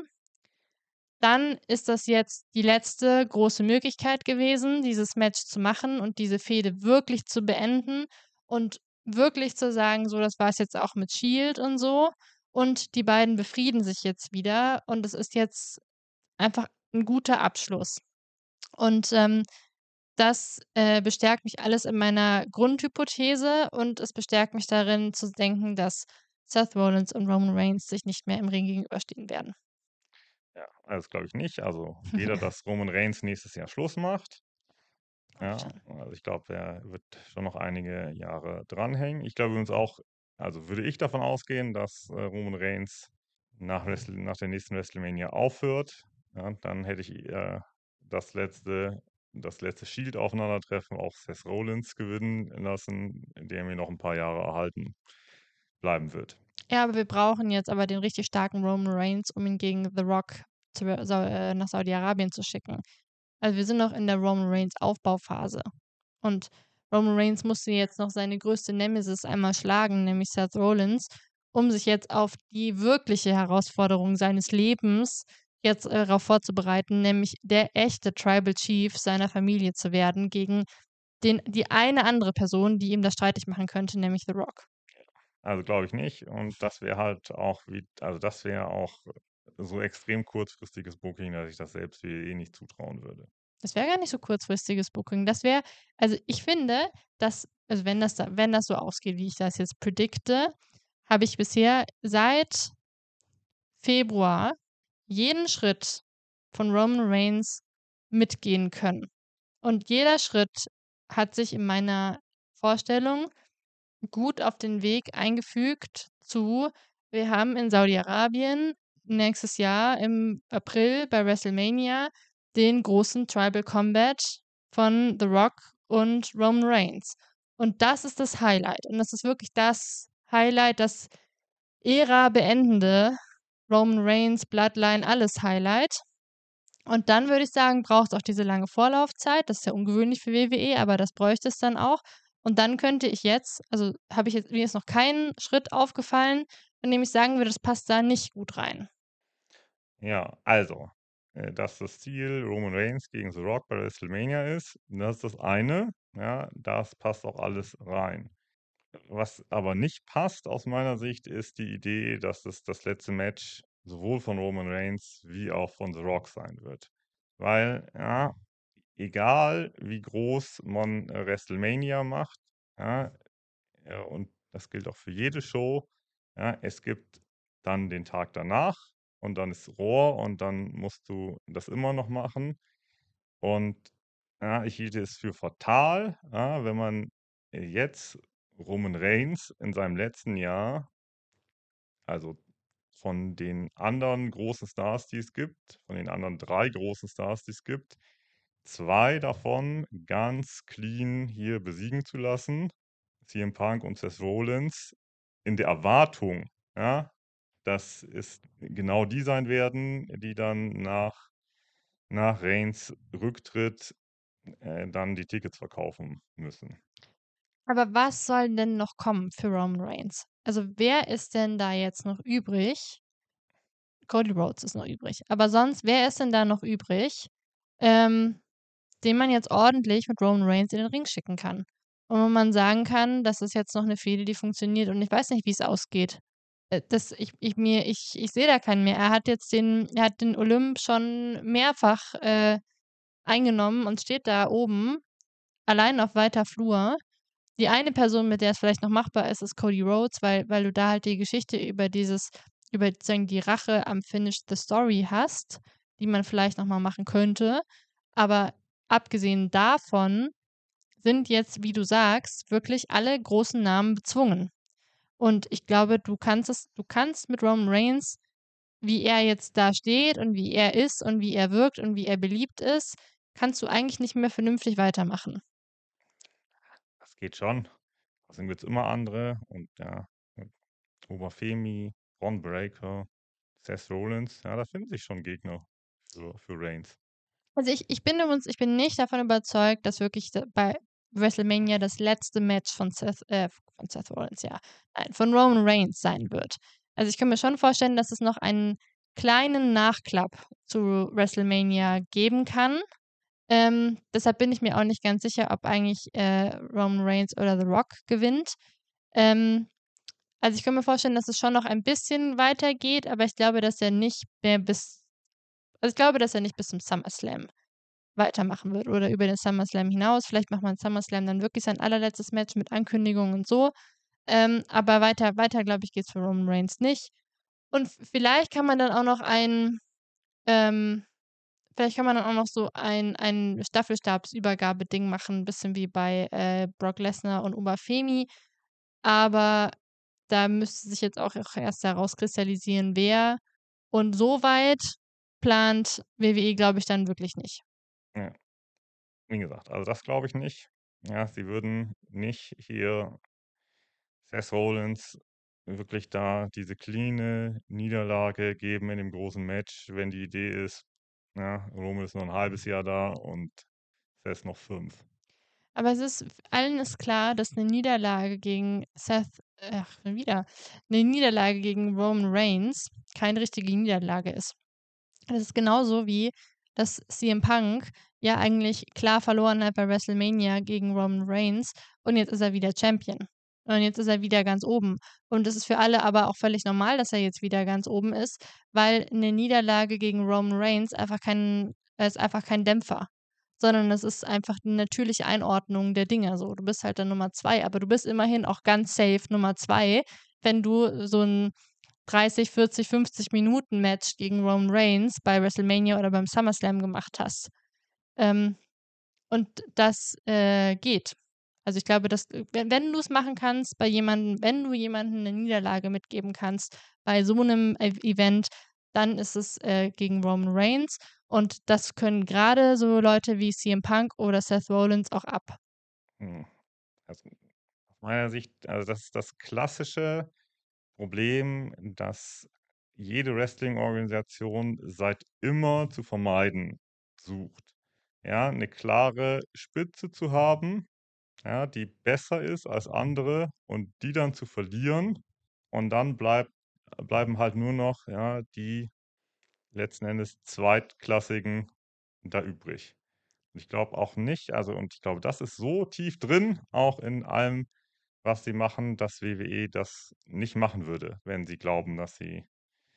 dann ist das jetzt die letzte große Möglichkeit gewesen, dieses Match zu machen und diese Fehde wirklich zu beenden und wirklich zu sagen: „So, das war's jetzt auch mit Shield und so.“ Und die beiden befrieden sich jetzt wieder und es ist jetzt einfach 'n guter Abschluss. Und, ähm, das, äh, bestärkt mich alles in meiner Grundhypothese und es bestärkt mich darin zu denken, dass Seth Rollins und Roman Reigns sich nicht mehr im Ring gegenüberstehen werden. Ja, also, das glaube ich nicht. Also, weder, dass Roman Reigns nächstes Jahr Schluss macht. Hoffe ich Ja, schon. also, ich glaube, er wird schon noch einige Jahre dranhängen. Ich glaube übrigens auch also, würde ich davon ausgehen, dass, äh, Roman Reigns nach Wrestle nach der nächsten WrestleMania aufhört. Ja, dann hätte ich, äh, das letzte das letzte Shield-Aufeinandertreffen auch Seth Rollins gewinnen lassen, der mir noch 'n paar Jahre erhalten bleiben wird. Ja, aber wir brauchen jetzt aber den richtig starken Roman Reigns, um ihn gegen The Rock zu Sau äh, nach Saudi-Arabien zu schicken. Also, wir sind noch in der Roman Reigns Aufbauphase. Und Roman Reigns musste jetzt noch seine größte Nemesis einmal schlagen, nämlich Seth Rollins, um sich jetzt auf die wirkliche Herausforderung seines Lebens jetzt, äh, rauf vorzubereiten, nämlich der echte Tribal Chief seiner Familie zu werden gegen den die eine andere Person, die ihm das streitig machen könnte, nämlich The Rock. Also, glaube ich nicht und das wäre halt auch wie also, das wäre auch so extrem kurzfristiges Booking, dass ich das selbst W W E nicht zutrauen würde. Das wäre gar nicht so kurzfristiges Booking. Das wäre also, ich finde, dass also, wenn das da wenn das so ausgeht, wie ich das jetzt predikte, habe ich bisher seit Februar jeden Schritt von Roman Reigns mitgehen können. Und jeder Schritt hat sich in meiner Vorstellung gut auf den Weg eingefügt zu: Wir haben in Saudi-Arabien nächstes Jahr im April bei WrestleMania den großen Tribal Combat von The Rock und Roman Reigns. Und das ist das Highlight. Und das ist wirklich das Highlight, das Ära-beendende Roman Reigns, Bloodline, alles Highlight. Und dann würde ich sagen, braucht's auch diese lange Vorlaufzeit. Das ist ja ungewöhnlich für W W E, aber das bräuchte es dann auch. Und dann könnte ich jetzt also, habe ich jetzt mir ist noch kein Schritt aufgefallen, an dem ich sagen würde, das passt da nicht gut rein. Ja, also, äh, dass das Ziel Roman Reigns gegen The Rock bei WrestleMania ist, das ist das eine, ja, das passt auch alles rein. Was aber nicht passt aus meiner Sicht, ist die Idee, dass es das letzte Match sowohl von Roman Reigns wie auch von The Rock sein wird. Weil, ja, egal wie groß man, äh, WrestleMania macht, ja, äh, und das gilt auch für jede Show, ja, es gibt dann den Tag danach und dann ist Raw und dann musst du das immer noch machen. Und, ja, ich hielte es für fatal, ja, wenn man, äh, jetzt Roman Reigns in seinem letzten Jahr also, von den anderen großen Stars, die es gibt, von den anderen drei großen Stars, die es gibt, zwei davon ganz clean hier besiegen zu lassen, C M Punk und Seth Rollins, in der Erwartung, ja, dass es genau die sein werden, die dann nach nach Reigns Rücktritt, äh, dann die Tickets verkaufen müssen. Aber was soll denn noch kommen für Roman Reigns? Also wer ist denn da jetzt noch übrig? Cody Rhodes ist noch übrig. Aber sonst, wer ist denn da noch übrig, ähm, den man jetzt ordentlich mit Roman Reigns in den Ring schicken kann? Und wo man sagen kann, das ist jetzt noch eine Fehde, die funktioniert. Und ich weiß nicht, wie es ausgeht. Äh, Das, ich, ich, mir, ich, ich sehe da keinen mehr. Er hat jetzt den, er hat den Olymp schon mehrfach äh, eingenommen und steht da oben, allein auf weiter Flur. Die eine Person, mit der es vielleicht noch machbar ist, ist Cody Rhodes, weil, weil du da halt die Geschichte über dieses, über sozusagen die Rache am Finish the Story hast, die man vielleicht nochmal machen könnte. Aber abgesehen davon sind jetzt, wie du sagst, wirklich alle großen Namen bezwungen. Und ich glaube, du kannst es, du kannst mit Roman Reigns, wie er jetzt da steht und wie er ist und wie er wirkt und wie er beliebt ist, kannst du eigentlich nicht mehr vernünftig weitermachen. Das geht schon. Deswegen wird es immer andere. Und ja, mit Oberfemi, Bron Breakker, Seth Rollins, ja, da finden sich schon Gegner für, für Reigns. Also ich, ich bin übrigens, ich bin nicht davon überzeugt, dass wirklich da- bei WrestleMania das letzte Match von Seth, äh, von Seth Rollins, ja, nein, von Roman Reigns sein wird. Also ich kann mir schon vorstellen, dass es noch einen kleinen Nachklapp zu WrestleMania geben kann. Ähm, deshalb bin ich mir auch nicht ganz sicher, ob eigentlich äh, Roman Reigns oder The Rock gewinnt. Ähm, also ich kann mir vorstellen, dass es schon noch ein bisschen weitergeht, aber ich glaube, dass er nicht mehr bis, also ich glaube, dass er nicht bis zum SummerSlam weitermachen wird oder über den SummerSlam hinaus. Vielleicht macht man SummerSlam dann wirklich sein allerletztes Match mit Ankündigungen und so. Ähm, aber weiter, weiter, glaube ich, geht es für Roman Reigns nicht. Und f- vielleicht kann man dann auch noch ein, ähm, vielleicht kann man dann auch noch so ein, ein Staffelstabsübergabe-Ding machen, ein bisschen wie bei äh, Brock Lesnar und Oberfemi. Aber da müsste sich jetzt auch erst herauskristallisieren, wer. Und so weit plant W W E, glaube ich, dann wirklich nicht. Ja, wie gesagt, also das glaube ich nicht. Ja, sie würden nicht hier Seth Rollins wirklich da diese cleane Niederlage geben in dem großen Match, wenn die Idee ist, ja, Roman ist noch ein halbes Jahr da und Seth noch fünf. Aber es ist, allen ist klar, dass eine Niederlage gegen Seth, ach, schon wieder, eine Niederlage gegen Roman Reigns keine richtige Niederlage ist. Das ist genauso wie, dass C M Punk ja eigentlich klar verloren hat bei WrestleMania gegen Roman Reigns und jetzt ist er wieder Champion. Und jetzt ist er wieder ganz oben. Und es ist für alle aber auch völlig normal, dass er jetzt wieder ganz oben ist, weil eine Niederlage gegen Roman Reigns einfach kein, es ist einfach kein Dämpfer. Sondern es ist einfach eine natürliche Einordnung der Dinge. So, du bist halt dann Nummer zwei, aber du bist immerhin auch ganz safe Nummer zwei, wenn du so ein dreißig, vierzig, fünfzig Minuten Match gegen Roman Reigns bei WrestleMania oder beim SummerSlam gemacht hast. Ähm, und das äh, geht. Also ich glaube, dass wenn, wenn du es machen kannst bei jemandem, wenn du jemandem eine Niederlage mitgeben kannst bei so einem E- Event, dann ist es äh, gegen Roman Reigns und das können gerade so Leute wie C M Punk oder Seth Rollins auch ab. Hm. Also aus meiner Sicht, also das ist das klassische Problem, das jede Wrestling-Organisation seit immer zu vermeiden sucht. Ja, eine klare Spitze zu haben, ja, die besser ist als andere und die dann zu verlieren und dann bleibt bleiben halt nur noch, ja, die letzten Endes Zweitklassigen da übrig. Und ich glaube auch nicht, also und ich glaube, das ist so tief drin, auch in allem, was sie machen, dass W W E das nicht machen würde, wenn sie glauben, dass sie,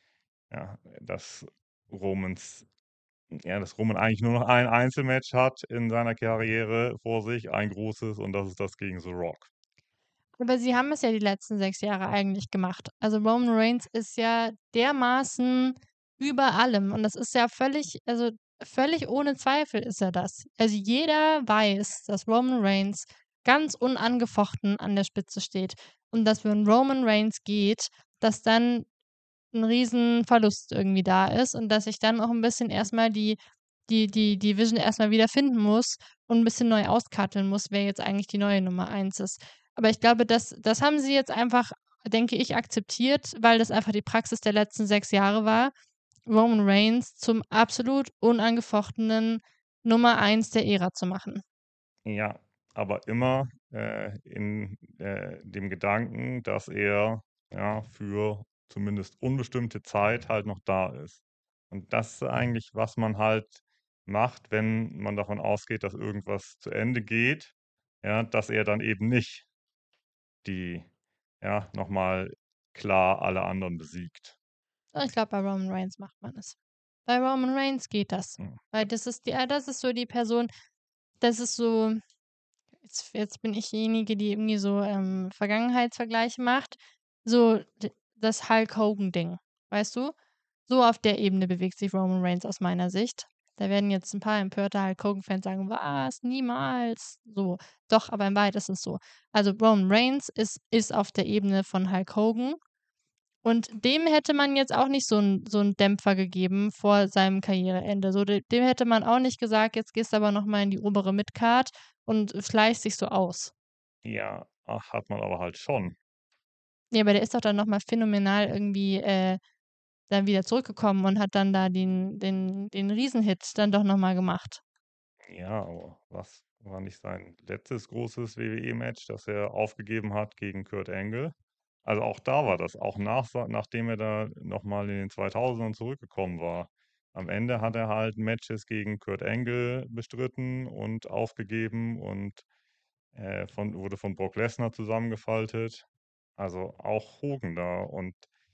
ja, dass Romans, ja, dass Roman eigentlich nur noch ein Einzelmatch hat in seiner Karriere vor sich, ein großes, und das ist das gegen The Rock. Aber sie haben es ja die letzten sechs Jahre eigentlich gemacht. Also Roman Reigns ist ja dermaßen über allem und das ist ja völlig, also völlig ohne Zweifel ist er das. Also jeder weiß, dass Roman Reigns ganz unangefochten an der Spitze steht und dass wenn Roman Reigns geht, dass dann ein Riesenverlust irgendwie da ist und dass ich dann auch ein bisschen erstmal die die die die Vision erstmal wieder finden muss und ein bisschen neu auskarteln muss, wer jetzt eigentlich die neue Nummer eins ist. Aber ich glaube, das das haben sie jetzt einfach, denke ich, akzeptiert, weil das einfach die Praxis der letzten sechs Jahre war, Roman Reigns zum absolut unangefochtenen Nummer eins der Ära zu machen. Ja, aber immer, äh, in, äh, dem Gedanken, dass er, ja, für zumindest unbestimmte Zeit halt noch da ist. Und das ist eigentlich, was man halt macht, wenn man davon ausgeht, dass irgendwas zu Ende geht, ja, dass er dann eben nicht die ja, noch mal klar alle anderen besiegt. Oh, ich glaube, bei Roman Reigns macht man es. Bei Roman Reigns geht das. Mhm. Weil das ist die äh, das ist so die Person das ist so jetzt jetzt bin ich diejenige, die irgendwie so, ähm, Vergangenheitsvergleiche macht. So d das Hulk Hogan-Ding, weißt du? So auf der Ebene bewegt sich Roman Reigns aus meiner Sicht. Da werden jetzt 'n paar empörte Hulk Hogan-Fans sagen: „Was? Niemals!“ So. Doch, aber in Wahrheit ist es so. Also, Roman Reigns ist ist auf der Ebene von Hulk Hogan und dem hätte man jetzt auch nicht so 'n so 'n Dämpfer gegeben vor seinem Karriereende. So, de dem hätte man auch nicht gesagt: „Jetzt gehst du aber noch mal in die obere Midcard und schleichst dich so aus.“ Ja, ach, hat man aber halt schon. Ne, aber der ist doch dann noch mal phänomenal irgendwie, äh, dann wieder zurückgekommen und hat dann da den den den Riesenhit dann doch noch mal gemacht. Ja, aber was war nicht sein letztes großes W W E-Match, das er aufgegeben hat gegen Kurt Angle? Also, auch da war das, auch nach sa nachdem er da noch mal in den zweitausendern zurückgekommen war. Am Ende hat er halt Matches gegen Kurt Angle bestritten und aufgegeben und, äh, von wurde von Brock Lesnar zusammengefaltet. Also, auch Hogan da und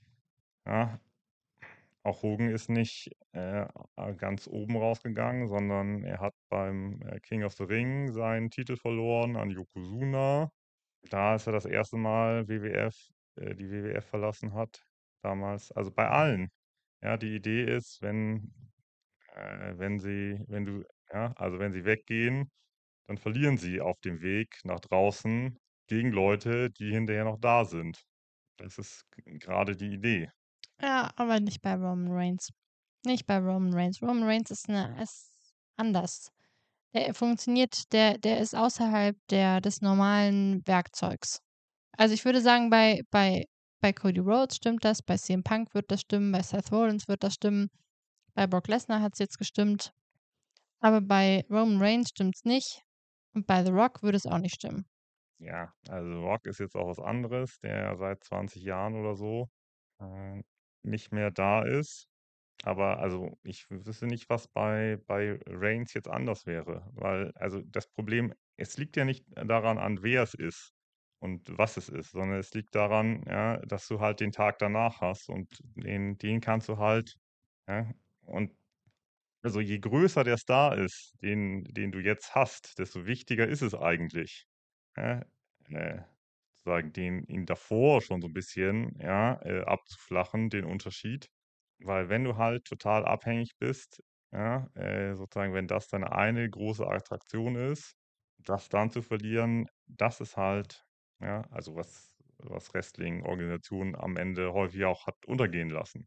ja, auch Hogan ist nicht, äh, a ganz oben rausgegangen, sondern er hat beim, äh, King of the Ring seinen Titel verloren an Yokozuna. Da, als er das erste Mal W W F äh, die W W F verlassen hat damals. Also, bei allen. Ja, die Idee ist, wenn äh, wenn sie wenn du ja, also, wenn sie weggehen, dann verlieren sie auf dem Weg nach draußen gegen Leute, die hinterher noch da sind. Das ist g grade die Idee. Ja, aber nicht bei Roman Reigns. Nicht bei Roman Reigns. Roman Reigns ist 'ne ist anders. Der funktioniert der der ist außerhalb der des normalen Werkzeugs. Also, ich würde sagen, bei bei bei Cody Rhodes stimmt das, bei C M Punk wird das stimmen, bei Seth Rollins wird das stimmen, bei Brock Lesnar hat's jetzt gestimmt. Aber bei Roman Reigns stimmt's nicht und bei The Rock würde es auch nicht stimmen. Ja, also Rock ist jetzt auch was anderes, der ja seit zwanzig Jahren oder so, äh, nicht mehr da ist. Aber also, ich w wüsste nicht, was bei bei Reigns jetzt anders wäre, weil also, das Problem es liegt ja nicht daran, an wer es ist und was es ist, sondern es liegt daran, ja, dass du halt den Tag danach hast und den den kannst du halt ja, und also, je größer der Star ist, den den du jetzt hast, desto wichtiger ist es eigentlich, ja, äh, sozusagen den ihn davor schon so 'n bisschen, ja, äh, abzuflachen, den Unterschied. Weil wenn du halt total abhängig bist, ja, äh, sozusagen, wenn das deine eine große Attraktion ist, das dann zu verlieren, das ist halt ja, also was was Wrestling-Organisationen am Ende häufig auch hat untergehen lassen.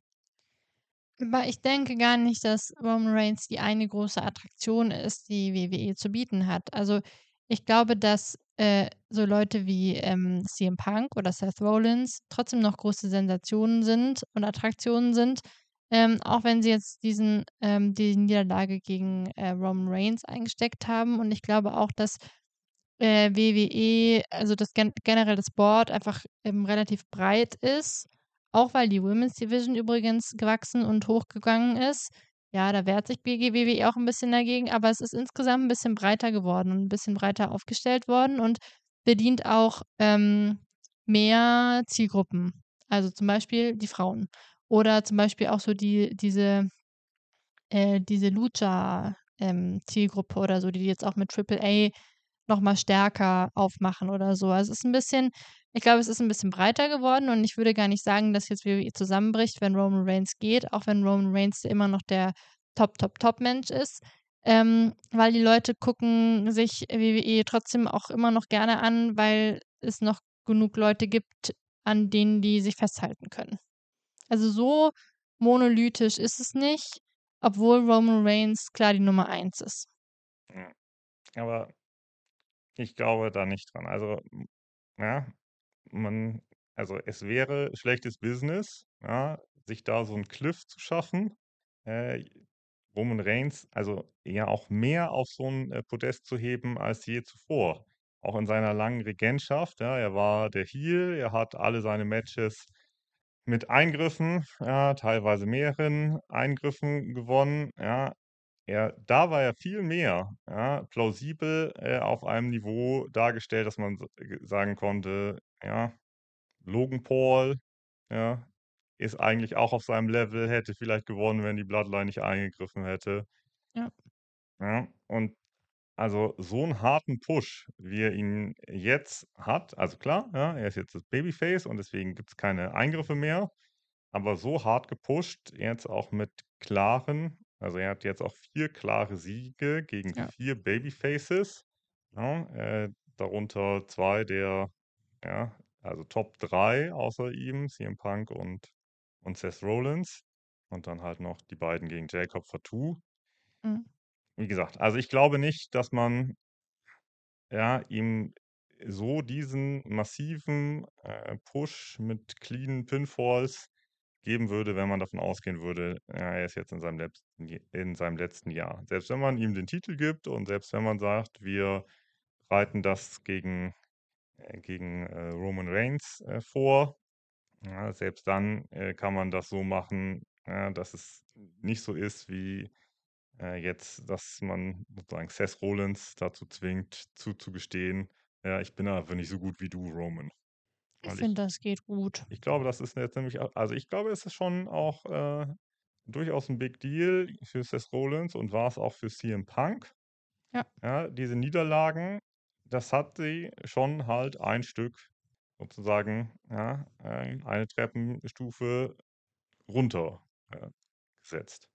Aber ich denke gar nicht, dass Roman Reigns die eine große Attraktion ist, die W W E zu bieten hat. Also, ich glaube, dass, äh, so Leute wie, ähm, C M Punk oder Seth Rollins trotzdem noch große Sensationen sind und Attraktionen sind, ähm, auch wenn sie jetzt diesen ähm, die Niederlage gegen, äh, Roman Reigns eingesteckt haben. Und ich glaube auch, dass, äh, W W E, also das gen generell das Board einfach, ähm, relativ breit ist, auch weil die Women's Division übrigens gewachsen und hochgegangen ist. Ja, da wehrt sich B G W W E auch 'n bisschen dagegen, aber es ist insgesamt 'n bisschen breiter geworden und 'n bisschen breiter aufgestellt worden und bedient auch, ähm, mehr Zielgruppen, also zum Beispiel die Frauen oder zum Beispiel auch so die diese äh, diese Lucha, ähm, Zielgruppe oder so, die jetzt auch mit Triple A noch mal stärker aufmachen oder so. Also, es ist 'n bisschen ich glaube, es ist 'n bisschen breiter geworden und ich würde gar nicht sagen, dass jetzt W W E zusammenbricht, wenn Roman Reigns geht, auch wenn Roman Reigns immer noch der Top, Top, Top-Mensch ist, ähm, weil die Leute gucken sich W W E trotzdem auch immer noch gerne an, weil es noch genug Leute gibt, an denen die sich festhalten können. Also, so monolithisch ist es nicht, obwohl Roman Reigns klar die Nummer eins ist. Ja, aber ich glaube da nicht dran. Also, hm, ja, man also, es wäre schlechtes Business, ja, sich da so 'n Cliff zu schaffen. Äh, Roman Reigns, also, ja auch mehr auf so 'n, äh, Podest zu heben als je zuvor. auch in seiner langen Regentschaft, ja, er war der Heel, er hat alle seine Matches mit Eingriffen, ja, teilweise mehreren Eingriffen gewonnen, ja. Er da war er viel mehr, ja, plausibel, äh, auf einem Niveau dargestellt, dass man s g sagen konnte, ja, Logan Paul, ja, ist eigentlich auch auf seinem Level, hätte vielleicht gewonnen, wenn die Bloodline nicht eingegriffen hätte. Ja. Ja, und also so 'n harten Push, wie er ihn jetzt hat, also klar, ja, er ist jetzt das Babyface und deswegen gibt's keine Eingriffe mehr, aber so hart gepusht, jetzt auch mit klaren also er hat jetzt auch vier klare Siege gegen Ja. vier Babyfaces, ne? Äh, darunter zwei der ja, also Top drei außer ihm, C M Punk und und Seth Rollins und dann halt noch die beiden gegen Jacob Fatu. Mhm. Wie gesagt, also ich glaube nicht, dass man ja, ihm so diesen massiven, äh, Push mit cleanen Pinfalls geben würde, wenn man davon ausgehen würde, ja, er ist jetzt in seinem letzten J in seinem letzten Jahr. Selbst wenn man ihm den Titel gibt und selbst wenn man sagt, wir bereiten das gegen äh, gegen, äh, Roman Reigns, äh, vor, ja, selbst dann, äh, kann man das so machen, ja, dass es nicht so ist wie, äh, jetzt, dass man sozusagen Seth Rollins dazu zwingt, zuzugestehen: „Ja, ich bin einfach nicht so gut wie du, Roman.“ Ich Weil ich finde, das geht gut. ich glaube, das ist jetzt nämlich a also ich glaube, es ist schon auch, äh, durchaus 'n Big Deal für Seth Rollins und war's auch für C M Punk. Ja. Ja, diese Niederlagen, das hat sie schon halt ein Stück sozusagen, ja, äh, eine Treppenstufe runter, äh, gesetzt.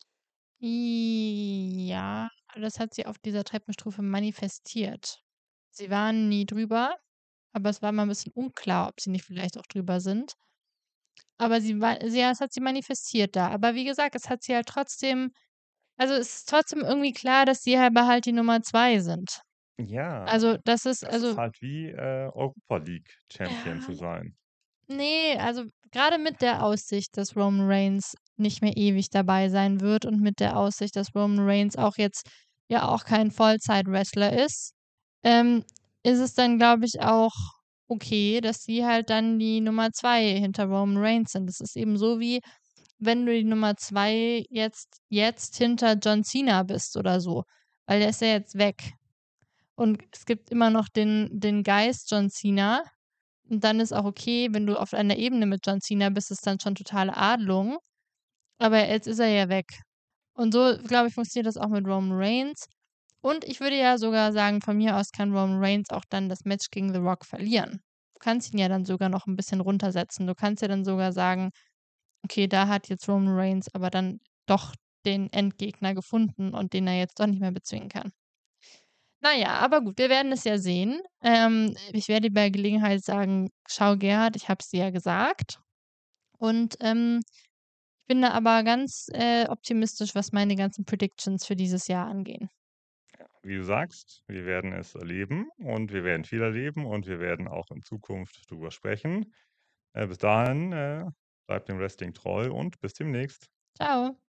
Ja, das hat sie auf dieser Treppenstufe manifestiert. Sie waren nie drüber, aber es war immer 'n bisschen unklar, ob sie nicht vielleicht auch drüber sind. Aber sie war sie ja, das hat sie manifestiert da. Aber wie gesagt, es hat sie halt trotzdem also es ist trotzdem irgendwie klar, dass sie aber halt die Nummer zwei sind. Ja, Also, das ist das ist also halt wie, äh, Europa League Champion Ja, zu sein. ne, also grade mit der Aussicht, dass Roman Reigns nicht mehr ewig dabei sein wird und mit der Aussicht, dass Roman Reigns auch jetzt ja auch kein Vollzeit-Wrestler ist, ähm, ist es dann, glaube ich, auch okay, dass sie halt dann die Nummer zwei hinter Roman Reigns sind. Das ist eben so wie, wenn du die Nummer zwei jetzt jetzt hinter John Cena bist oder so, weil der ist ja jetzt weg. Und es gibt immer noch den den Geist John Cena und dann ist auch okay, wenn du auf einer Ebene mit John Cena bist, ist dann schon totale Adelung, aber jetzt ist er ja weg. Und so, glaube ich, funktioniert das auch mit Roman Reigns. Und ich würde ja sogar sagen, von mir aus kann Roman Reigns auch dann das Match gegen The Rock verlieren. Du kannst ihn ja dann sogar noch 'n bisschen runtersetzen. Du kannst ja dann sogar sagen: „Okay, da hat jetzt Roman Reigns aber dann doch den Endgegner gefunden und den er jetzt doch nicht mehr bezwingen kann.“ Na ja, aber gut, wir werden es ja sehen. Ähm, ich werde bei Gelegenheit sagen: „Schau, Gerhard, ich habe es dir ja gesagt.“ Und, ähm, ich bin da aber ganz, äh, optimistisch, was meine ganzen Predictions für dieses Jahr angehen. Ja, wie du sagst, wir werden es erleben und wir werden viel erleben und wir werden auch in Zukunft drüber sprechen. Äh, bis dahin, äh, bleib dem Wrestling treu und bis demnächst. Tschau.